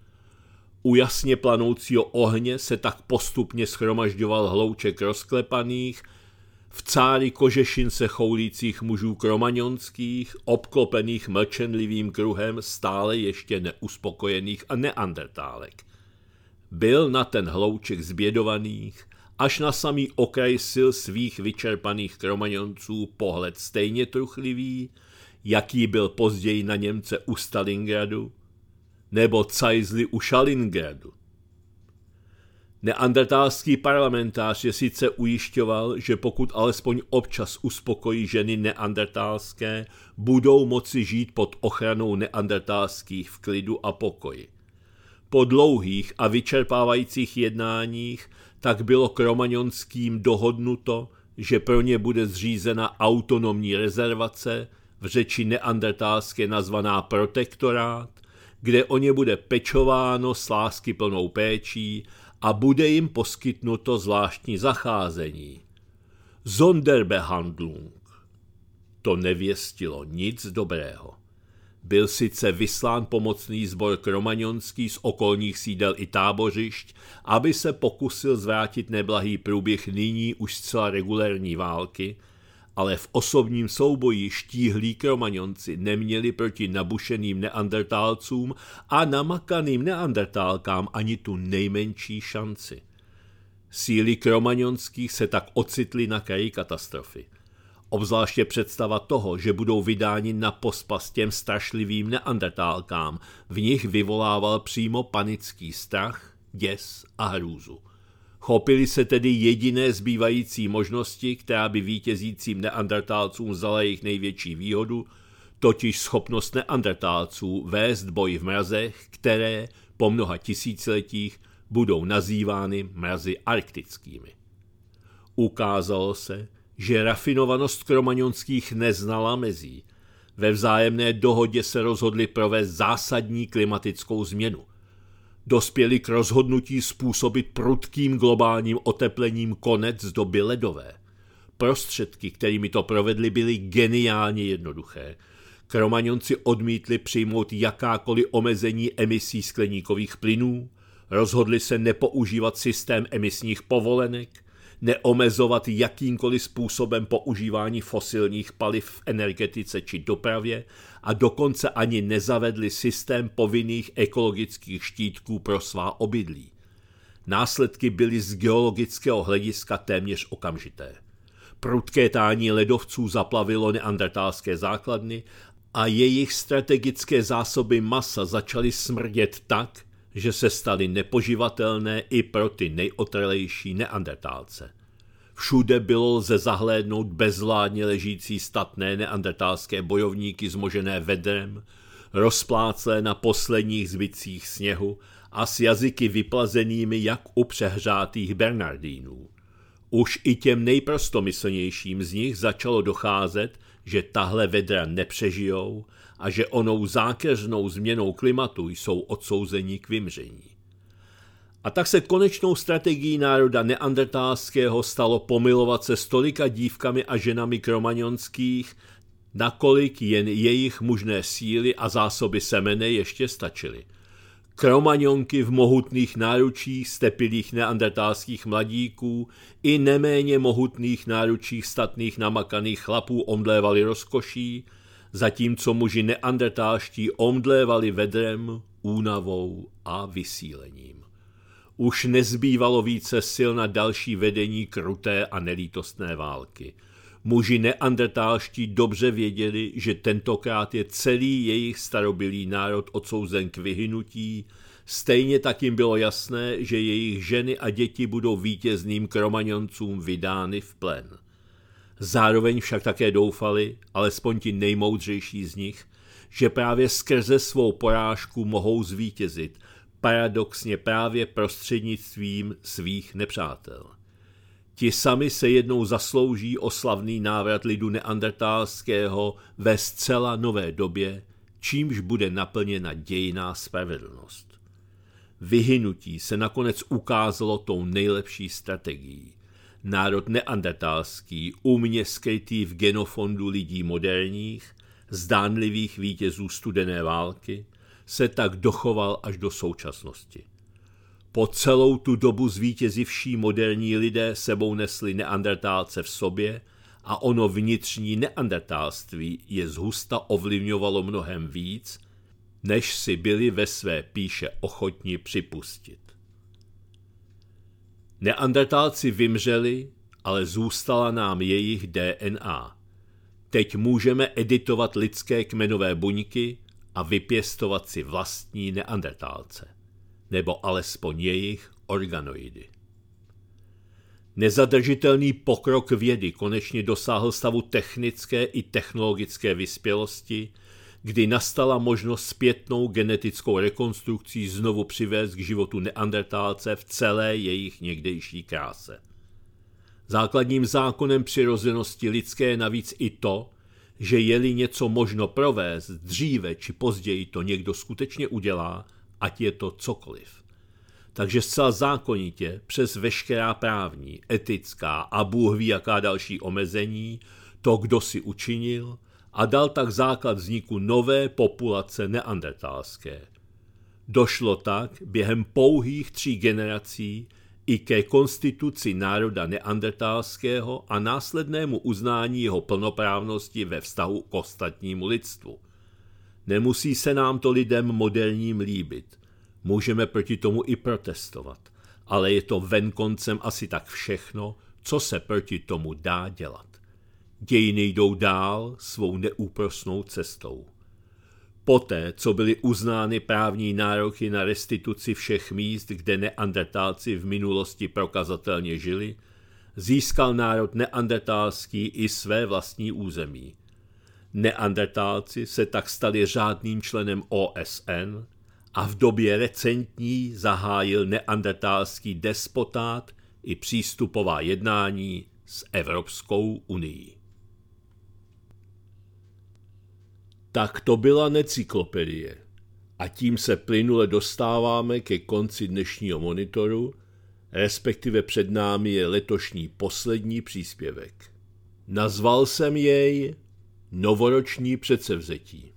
U jasně planoucího ohně se tak postupně shromažďoval hlouček rozklepaných, v cári kožešince choulících mužů kromaňonských, obklopených mlčenlivým kruhem stále ještě neuspokojených a neandertálek. Byl na ten hlouček zbědovaných, až na samý okraj sil svých vyčerpaných kromaňonců pohled stejně truchlivý, jaký byl později na Němce u Stalingradu, nebo cajzli u Šalingradu. Neandertálský parlamentář je sice ujišťoval, že pokud alespoň občas uspokojí ženy neandertálské, budou moci žít pod ochranou neandertálských v klidu a pokoji. Po dlouhých a vyčerpávajících jednáních tak bylo kromaňonským dohodnuto, že pro ně bude zřízena autonomní rezervace, v řeči neandertálské nazvaná protektorát, kde o ně bude pečováno s láskyplnou péčí a bude jim poskytnuto zvláštní zacházení. Sonderbehandlung. To nevěstilo nic dobrého. Byl sice vyslán pomocný sbor kromaňonský z okolních sídel i tábořišť, aby se pokusil zvrátit neblahý průběh nyní už zcela regulérní války, ale v osobním souboji štíhlí kromaňonci neměli proti nabušeným neandertálcům a namakaným neandertálkám ani tu nejmenší šanci. Síly kromaňonských se tak ocitly na kraji katastrofy. Obzvláště představa toho, že budou vydáni na pospas těm strašlivým neandertálkám, v nich vyvolával přímo panický strach, děs a hrůzu. Chopili se tedy jediné zbývající možnosti, která by vítězícím neandertálcům vzala jejich největší výhodu, totiž schopnost neandertálců vést boj v mrazech, které po mnoha tisíciletích budou nazývány mrazy arktickými. Ukázalo se, že rafinovanost kromaňonských neznala mezí. Ve vzájemné dohodě se rozhodli provést zásadní klimatickou změnu. Dospěli k rozhodnutí způsobit prudkým globálním oteplením konec doby ledové. Prostředky, kterými to provedli, byly geniálně jednoduché. Kromaňonci odmítli přijmout jakákoliv omezení emisí skleníkových plynů, rozhodli se nepoužívat systém emisních povolenek, neomezovat jakýmkoliv způsobem používání fosilních paliv v energetice či dopravě a dokonce ani nezavedli systém povinných ekologických štítků pro svá obydlí. Následky byly z geologického hlediska téměř okamžité. Prudké tání ledovců zaplavilo neandertálské základny a jejich strategické zásoby masa začaly smrdět tak, že se staly nepoživatelné i pro ty nejotrlejší neandertálce. Všude bylo lze zahlédnout bezvládně ležící statné neandertálské bojovníky zmožené vedrem, rozpláclé na posledních zbytcích sněhu a s jazyky vyplazenými jak u přehřátých Bernardínů. Už i těm nejprostomyslnějším z nich začalo docházet, že tahle vedra nepřežijou a že onou zákeřnou změnou klimatu jsou odsouzeni k vymření. A tak se konečnou strategií národa neandertálského stalo pomilovat se s tolika dívkami a ženami kromaňonských, nakolik jen jejich mužné síly a zásoby semene ještě stačily. Kromaňonky v mohutných náručích stepilých neandertálských mladíků i neméně mohutných náručích statných namakaných chlapů omdlévali rozkoší, zatímco muži neandertálští omdlévali vedrem, únavou a vysílením. Už nezbývalo více sil na další vedení kruté a nelítostné války. Muži neandertálští dobře věděli, že tentokrát je celý jejich starobylý národ odsouzen k vyhynutí, stejně tak jim bylo jasné, že jejich ženy a děti budou vítězným Kromaňoncům vydány v plen. Zároveň však také doufali, alespoň ti nejmoudřejší z nich, že právě skrze svou porážku mohou zvítězit, paradoxně právě prostřednictvím svých nepřátel. Ti sami se jednou zaslouží o slavný návrat lidu neandertálského ve zcela nové době, čímž bude naplněna dějinná spravedlnost. Vyhynutí se nakonec ukázalo tou nejlepší strategií. Národ neandertálský, umně skrytý v genofondu lidí moderních, zdánlivých vítězů studené války, se tak dochoval až do současnosti. Po celou tu dobu zvítězivší moderní lidé sebou nesli neandertálce v sobě a ono vnitřní neandertálství je zhusta ovlivňovalo mnohem víc, než si byli ve své píše ochotni připustit. Neandertálci vymřeli, ale zůstala nám jejich D N A. Teď můžeme editovat lidské kmenové buňky a vypěstovat si vlastní neandertálce, nebo alespoň jejich organoidy. Nezadržitelný pokrok vědy konečně dosáhl stavu technické i technologické vyspělosti, kdy nastala možnost zpětnou genetickou rekonstrukcí znovu přivést k životu neandertálce v celé jejich někdejší kráse. Základním zákonem přirozenosti lidské je navíc i to, že je-li něco možno provést, dříve či později to někdo skutečně udělá, ať je to cokoliv. Takže zcela zákonitě přes veškerá právní, etická a Bůh ví jaká další omezení to kdo si učinil a dal tak základ vzniku nové populace neandertálské. Došlo tak během pouhých tří generací i ke konstituci národa neandertálského a následnému uznání jeho plnoprávnosti ve vztahu k ostatnímu lidstvu. Nemusí se nám to lidem moderním líbit. Můžeme proti tomu i protestovat, ale je to venkoncem asi tak všechno, co se proti tomu dá dělat. Dějiny jdou dál svou neúprosnou cestou. Poté, co byly uznány právní nároky na restituci všech míst, kde neandertálci v minulosti prokazatelně žili, získal národ neandertálský i své vlastní území. Neandertálci se tak stali řádným členem O S N a v době recentní zahájil neandertálský despotát i přístupová jednání s Evropskou unií. Tak to byla Necyklopedie a tím se plynule dostáváme ke konci dnešního monitoru, respektive před námi je letošní poslední příspěvek. Nazval jsem jej Novoroční předsevzetí.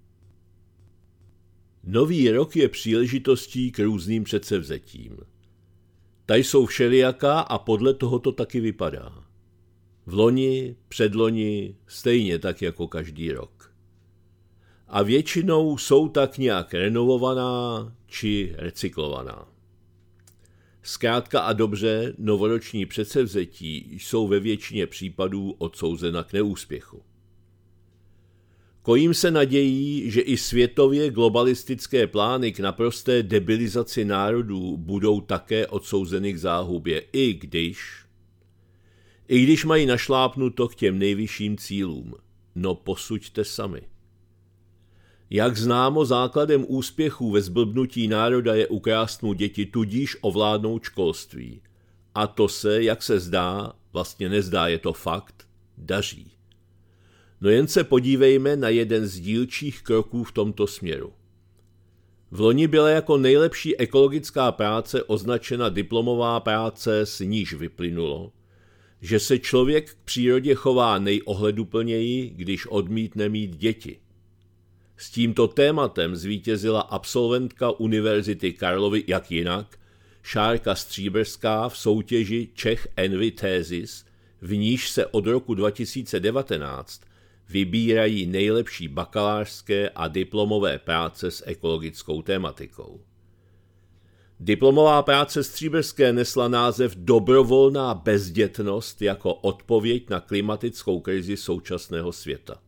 Nový rok je příležitostí k různým předsevzetím. Ta jsou všelijaká a podle toho to taky vypadá. Vloni, předloni, stejně tak jako každý rok. A většinou jsou tak nějak renovovaná či recyklovaná. Zkrátka a dobře, novoroční předsevzetí jsou ve většině případů odsouzena k neúspěchu. Kojím se nadějí, že i světově globalistické plány k naprosté debilizaci národů budou také odsouzeny k záhubě, i když, i když mají našlápnuto k těm nejvyšším cílům. No posuďte sami. Jak známo, základem úspěchů ve zblbnutí národa je ukrást mu děti, tudíž ovládnout školství. A to se, jak se zdá, vlastně nezdá, je to fakt, daří. No jen se podívejme na jeden z dílčích kroků v tomto směru. V loni byla jako nejlepší ekologická práce označena diplomová práce, z níž vyplynulo, že se člověk k přírodě chová nejohleduplněji, když odmítne mít děti. S tímto tématem zvítězila absolventka Univerzity Karlovy, jak jinak, Šárka Stříbrská v soutěži Czech Envy Thesis, v níž se od roku dva tisíce devatenáct vybírají nejlepší bakalářské a diplomové práce s ekologickou tématikou. Diplomová práce Stříbrské nesla název Dobrovolná bezdětnost jako odpověď na klimatickou krizi současného světa.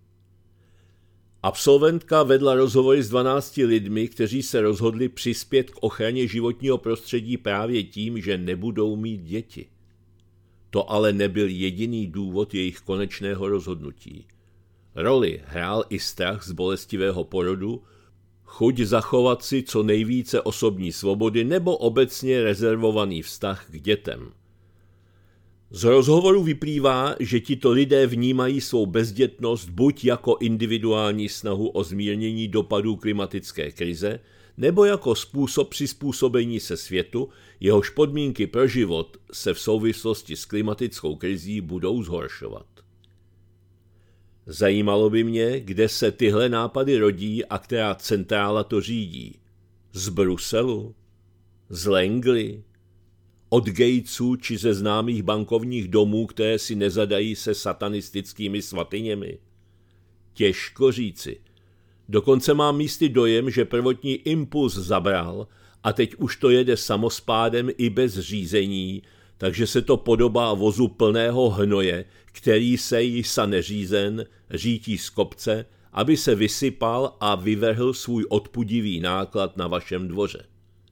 Absolventka vedla rozhovory s dvanácti lidmi, kteří se rozhodli přispět k ochraně životního prostředí právě tím, že nebudou mít děti. To ale nebyl jediný důvod jejich konečného rozhodnutí. Roli hrál i strach z bolestivého porodu, chuť zachovat si co nejvíce osobní svobody nebo obecně rezervovaný vztah k dětem. Z rozhovoru vyplývá, že tito lidé vnímají svou bezdětnost buď jako individuální snahu o zmírnění dopadů klimatické krize, nebo jako způsob přizpůsobení se světu, jehož podmínky pro život se v souvislosti s klimatickou krizí budou zhoršovat. Zajímalo by mě, kde se tyhle nápady rodí a která centrála to řídí. Z Bruselu? Z Langley? Od Gatesů či ze známých bankovních domů, které si nezadají se satanistickými svatyněmi? Těžko říci. Dokonce mám místy dojem, že prvotní impuls zabral a teď už to jede samospádem i bez řízení, takže se to podobá vozu plného hnoje, který se jisa neřízen řítí z kopce, aby se vysypal a vyvrhl svůj odpudivý náklad na vašem dvoře.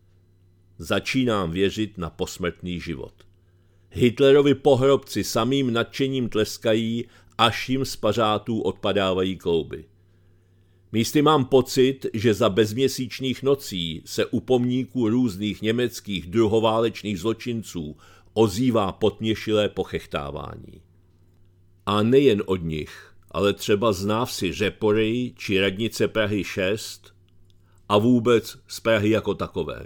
Začínám věřit na posmrtný život. Hitlerovi pohrobci samým nadšením tleskají, až jim z pařátů odpadávají klouby. Místy mám pocit, že za bezměsíčních nocí se u pomníků různých německých druhoválečných zločinců ozývá potměšilé pochechtávání. A nejen od nich, ale třeba z návsi Řepory či radnice Prahy šest a vůbec z Prahy jako takové.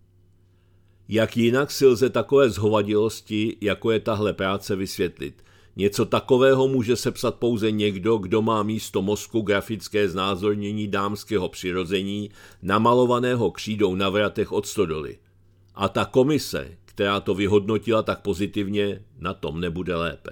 Jak jinak si lze takové zhovadilosti, jako je tahle práce, vysvětlit? Něco takového může sepsat pouze někdo, kdo má místo mozku grafické znázornění dámského přirození namalovaného křídou na vratech od stodoly. A ta komise, která to vyhodnotila tak pozitivně, na tom nebude lépe.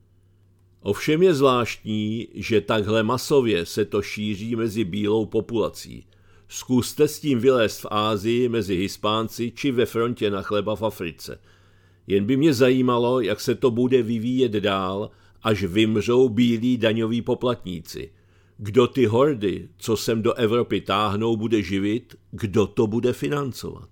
Ovšem je zvláštní, že takhle masově se to šíří mezi bílou populací. Zkuste s tím vylézt v Ásii mezi Hispánci či ve frontě na chleba v Africe. Jen by mě zajímalo, jak se to bude vyvíjet dál, až vymřou bílí daňoví poplatníci. Kdo ty hordy, co sem do Evropy táhnou, bude živit, kdo to bude financovat?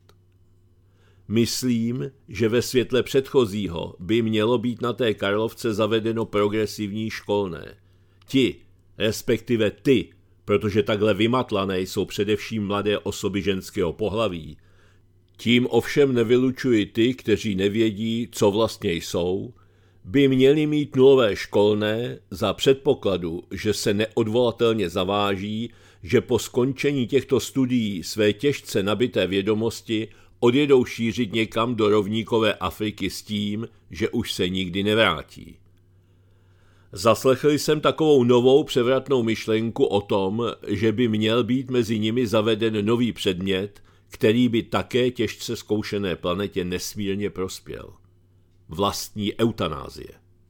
Myslím, že ve světle předchozího by mělo být na té Karlovce zavedeno progresivní školné. Ti, respektive ty, protože takhle vymatlané jsou především mladé osoby ženského pohlaví. Tím ovšem nevylučuji ty, kteří nevědí, co vlastně jsou, by měli mít nulové školné za předpokladu, že se neodvolatelně zaváží, že po skončení těchto studií své těžce nabité vědomosti odjedou šířit někam do rovníkové Afriky s tím, že už se nikdy nevrátí. Zaslechl jsem takovou novou převratnou myšlenku o tom, že by měl být mezi nimi zaveden nový předmět, který by také těžce zkoušené planetě nesmírně prospěl. Vlastní eutanázie.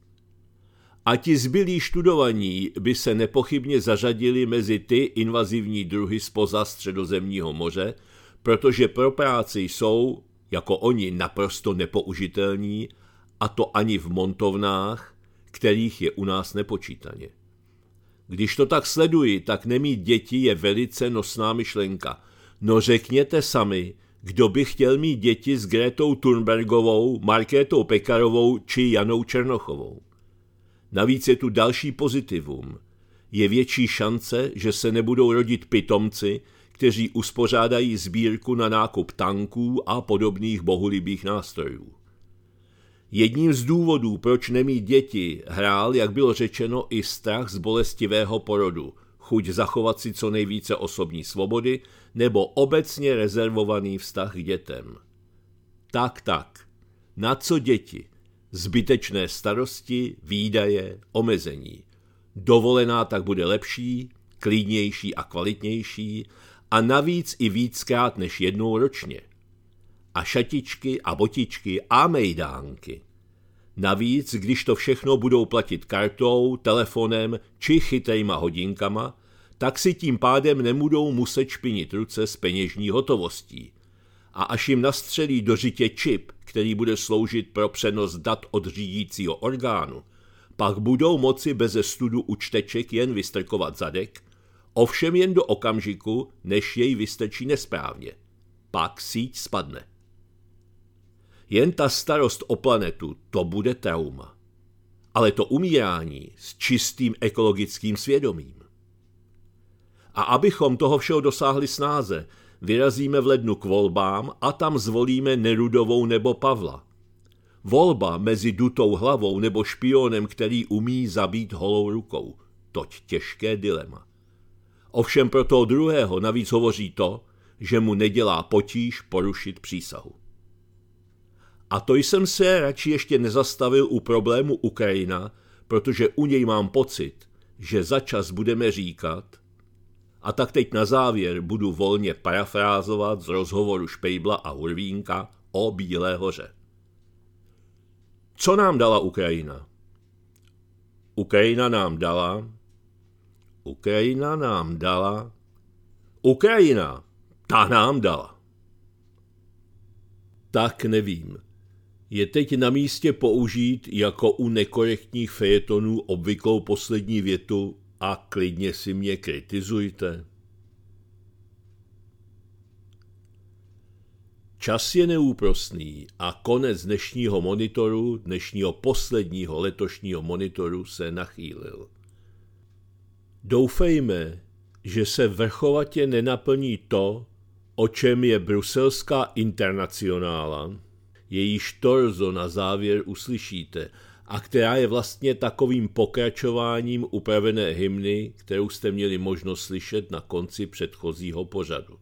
A ti zbylí študovaní by se nepochybně zařadili mezi ty invazivní druhy zpoza Středozemního moře, protože pro práci jsou, jako oni, naprosto nepoužitelní, a to ani v montovnách, kterých je u nás nepočítaně. Když to tak sleduji, tak nemít děti je velice nosná myšlenka. No řekněte sami, kdo by chtěl mít děti s Gretou Thunbergovou, Markétou Pekarovou či Janou Černochovou. Navíc je tu další pozitivum. Je větší šance, že se nebudou rodit pitomci, kteří uspořádají sbírku na nákup tanků a podobných bohulibých nástrojů. Jedním z důvodů, proč nemít děti, hrál, jak bylo řečeno, i strach z bolestivého porodu, chuť zachovat si co nejvíce osobní svobody nebo obecně rezervovaný vztah k dětem. Tak, tak. Na co děti? Zbytečné starosti, výdaje, omezení. Dovolená tak bude lepší, klidnější a kvalitnější a navíc i víckrát než jednou ročně. A šatičky a botičky a mejdánky. Navíc, když to všechno budou platit kartou, telefonem či chytrýma hodinkama, tak si tím pádem nebudou muset špinit ruce s peněžní hotovostí. a až jim nastřelí do řitě čip, který bude sloužit pro přenos dat od řídícího orgánu, pak budou moci beze studu u čteček jen vystrkovat zadek, ovšem jen do okamžiku, než jej vystrčí nesprávně. Pak síť spadne. Jen ta starost o planetu, to bude trauma. Ale to umírání s čistým ekologickým svědomím. A abychom toho všeho dosáhli snáze, vyrazíme v lednu k volbám a tam zvolíme Nerudovou nebo Pavla. Volba mezi dutou hlavou nebo špionem, který umí zabít holou rukou. Toť těžké dilema. Ovšem pro toho druhého navíc hovoří to, že mu nedělá potíž porušit přísahu. A to jsem se radši ještě nezastavil u problému Ukrajina, protože u něj mám pocit, že začas budeme říkat, a tak teď na závěr budu volně parafrázovat z rozhovoru Špejbla a Hurvínka o Bílé hoře. Co nám dala Ukrajina? Ukrajina nám dala, Ukrajina nám dala, Ukrajina, ta nám dala. Tak nevím. Je teď na místě použít jako u nekorektních fejetonů obvyklou poslední větu a klidně si mě kritizujte. Čas je neúprosný a konec dnešního monitoru, dnešního posledního letošního monitoru se nachýlil. Doufejme, že se vrchovatě nenaplní to, o čem je bruselská internacionála, jejíž torzo na závěr uslyšíte a která je vlastně takovým pokračováním upravené hymny, kterou jste měli možnost slyšet na konci předchozího pořadu.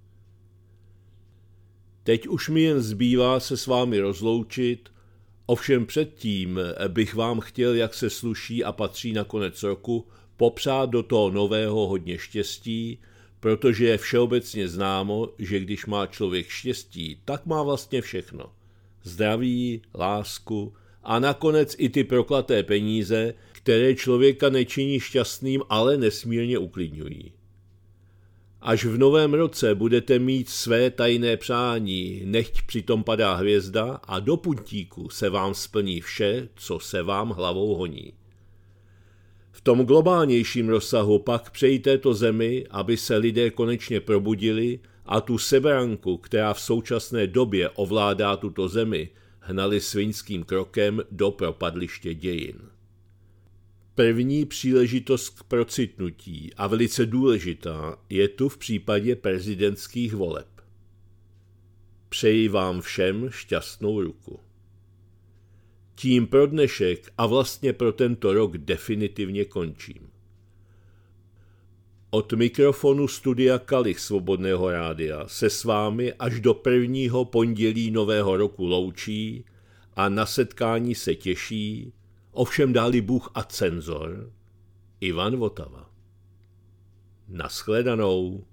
Teď už mi jen zbývá se s vámi rozloučit, ovšem předtím bych vám chtěl, jak se sluší a patří na konec roku, popřát do toho nového hodně štěstí, protože je všeobecně známo, že když má člověk štěstí, tak má vlastně všechno. Zdraví, lásku a nakonec i ty proklaté peníze, které člověka nečiní šťastným, ale nesmírně uklidňují. Až v novém roce budete mít své tajné přání, nechť přitom padá hvězda a do puntíku se vám splní vše, co se vám hlavou honí. V tom globálnějším rozsahu pak přeji této zemi, aby se lidé konečně probudili a tu sebranku, která v současné době ovládá tuto zemi, hnali svinským krokem do propadliště dějin. První příležitost k procitnutí a velice důležitá je tu v případě prezidentských voleb. Přeji vám všem šťastnou ruku. Tím pro dnešek a vlastně pro tento rok definitivně končím. Od mikrofonu studia Kalich Svobodného rádia se s vámi až do prvního pondělí nového roku loučí a na setkání se těší, ovšem dáli Bůh a cenzor, Ivan Votava. Naschledanou.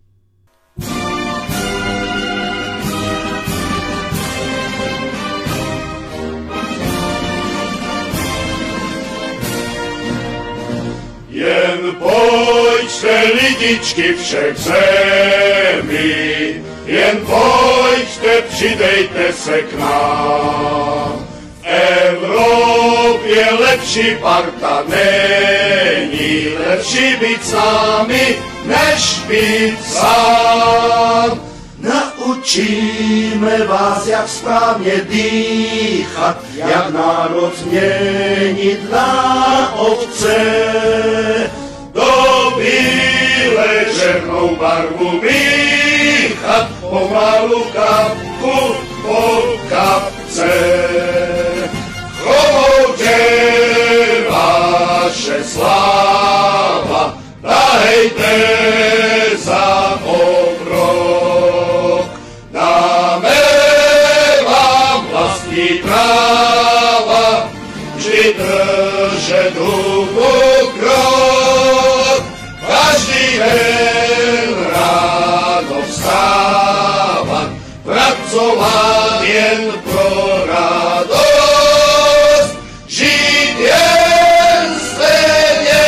Jen pojďte lidičky všech zemí, jen pojďte, přidejte se k nám. V Evropě lepší parta není, lepší být s námi, než být sám. Naučíme vás, jak správně dýchat, jak národ změnit na ovce. Do bílé černou barvu míchat, pomalu kapku po kapce. Chomoutě vaše sláva, dajte za obrok. Dáme vám vlastní práva, vždy držet hubu krok. Každý den ráno vstávat, pracovat jen pro radost. Žít jen stejně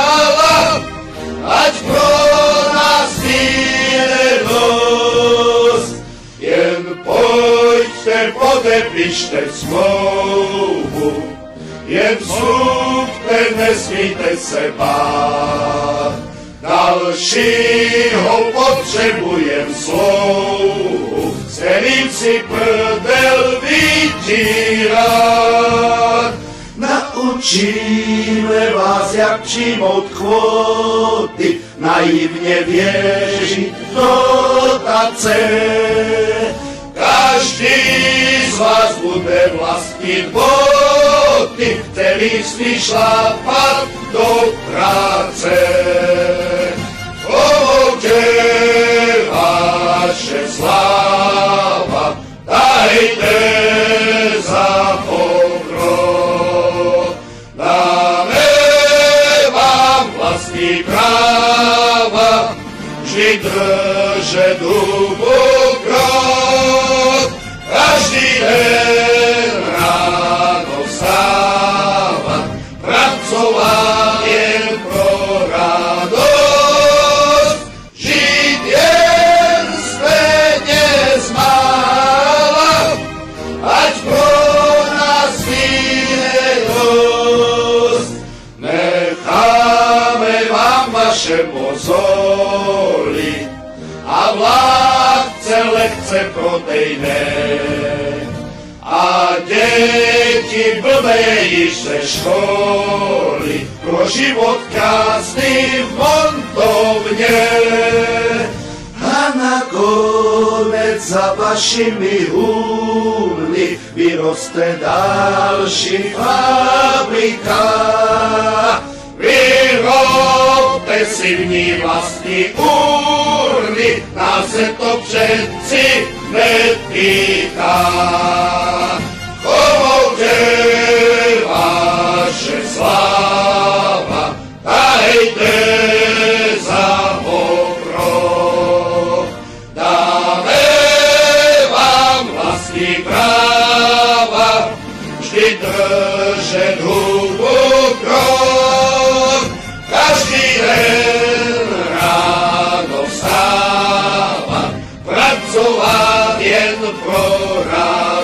zmála, ať pro nás vyjde dost. podepíšte smlouvu, jen vstupte, nesmíte se bát. Dalšího potřebujem slouhu, s kterým si prdel vytírat. Naučíme vás, jak přijmout kvóty, naivně věřit dotace. Každý z vás bude vlastnit boty, který smí šlapat do práce. Pomožte vaše sláva, dajte za pokrok. Dáme vám vlastní práva, vždy držet hubu krok. Každý den ráno vstávat, pracovat jen pro radost, žít jen z peněz mála, ať pro nás vyjde dost. Necháme vám vaše mozoly a vládce lekce prodejné. A děti blbé již ze školy pro život krásný v montovně. A nakonec za vašimi hůny vyroste další fabrika. Vyrobte si v ní vlastní urny, nás se to přeci netýká. Komouče vaše sláva, dajte za pokrok. Dáme vám vlastní práva, vždy držet hubu krok. Každý den ráno vstávat, pracovat jen pro rád.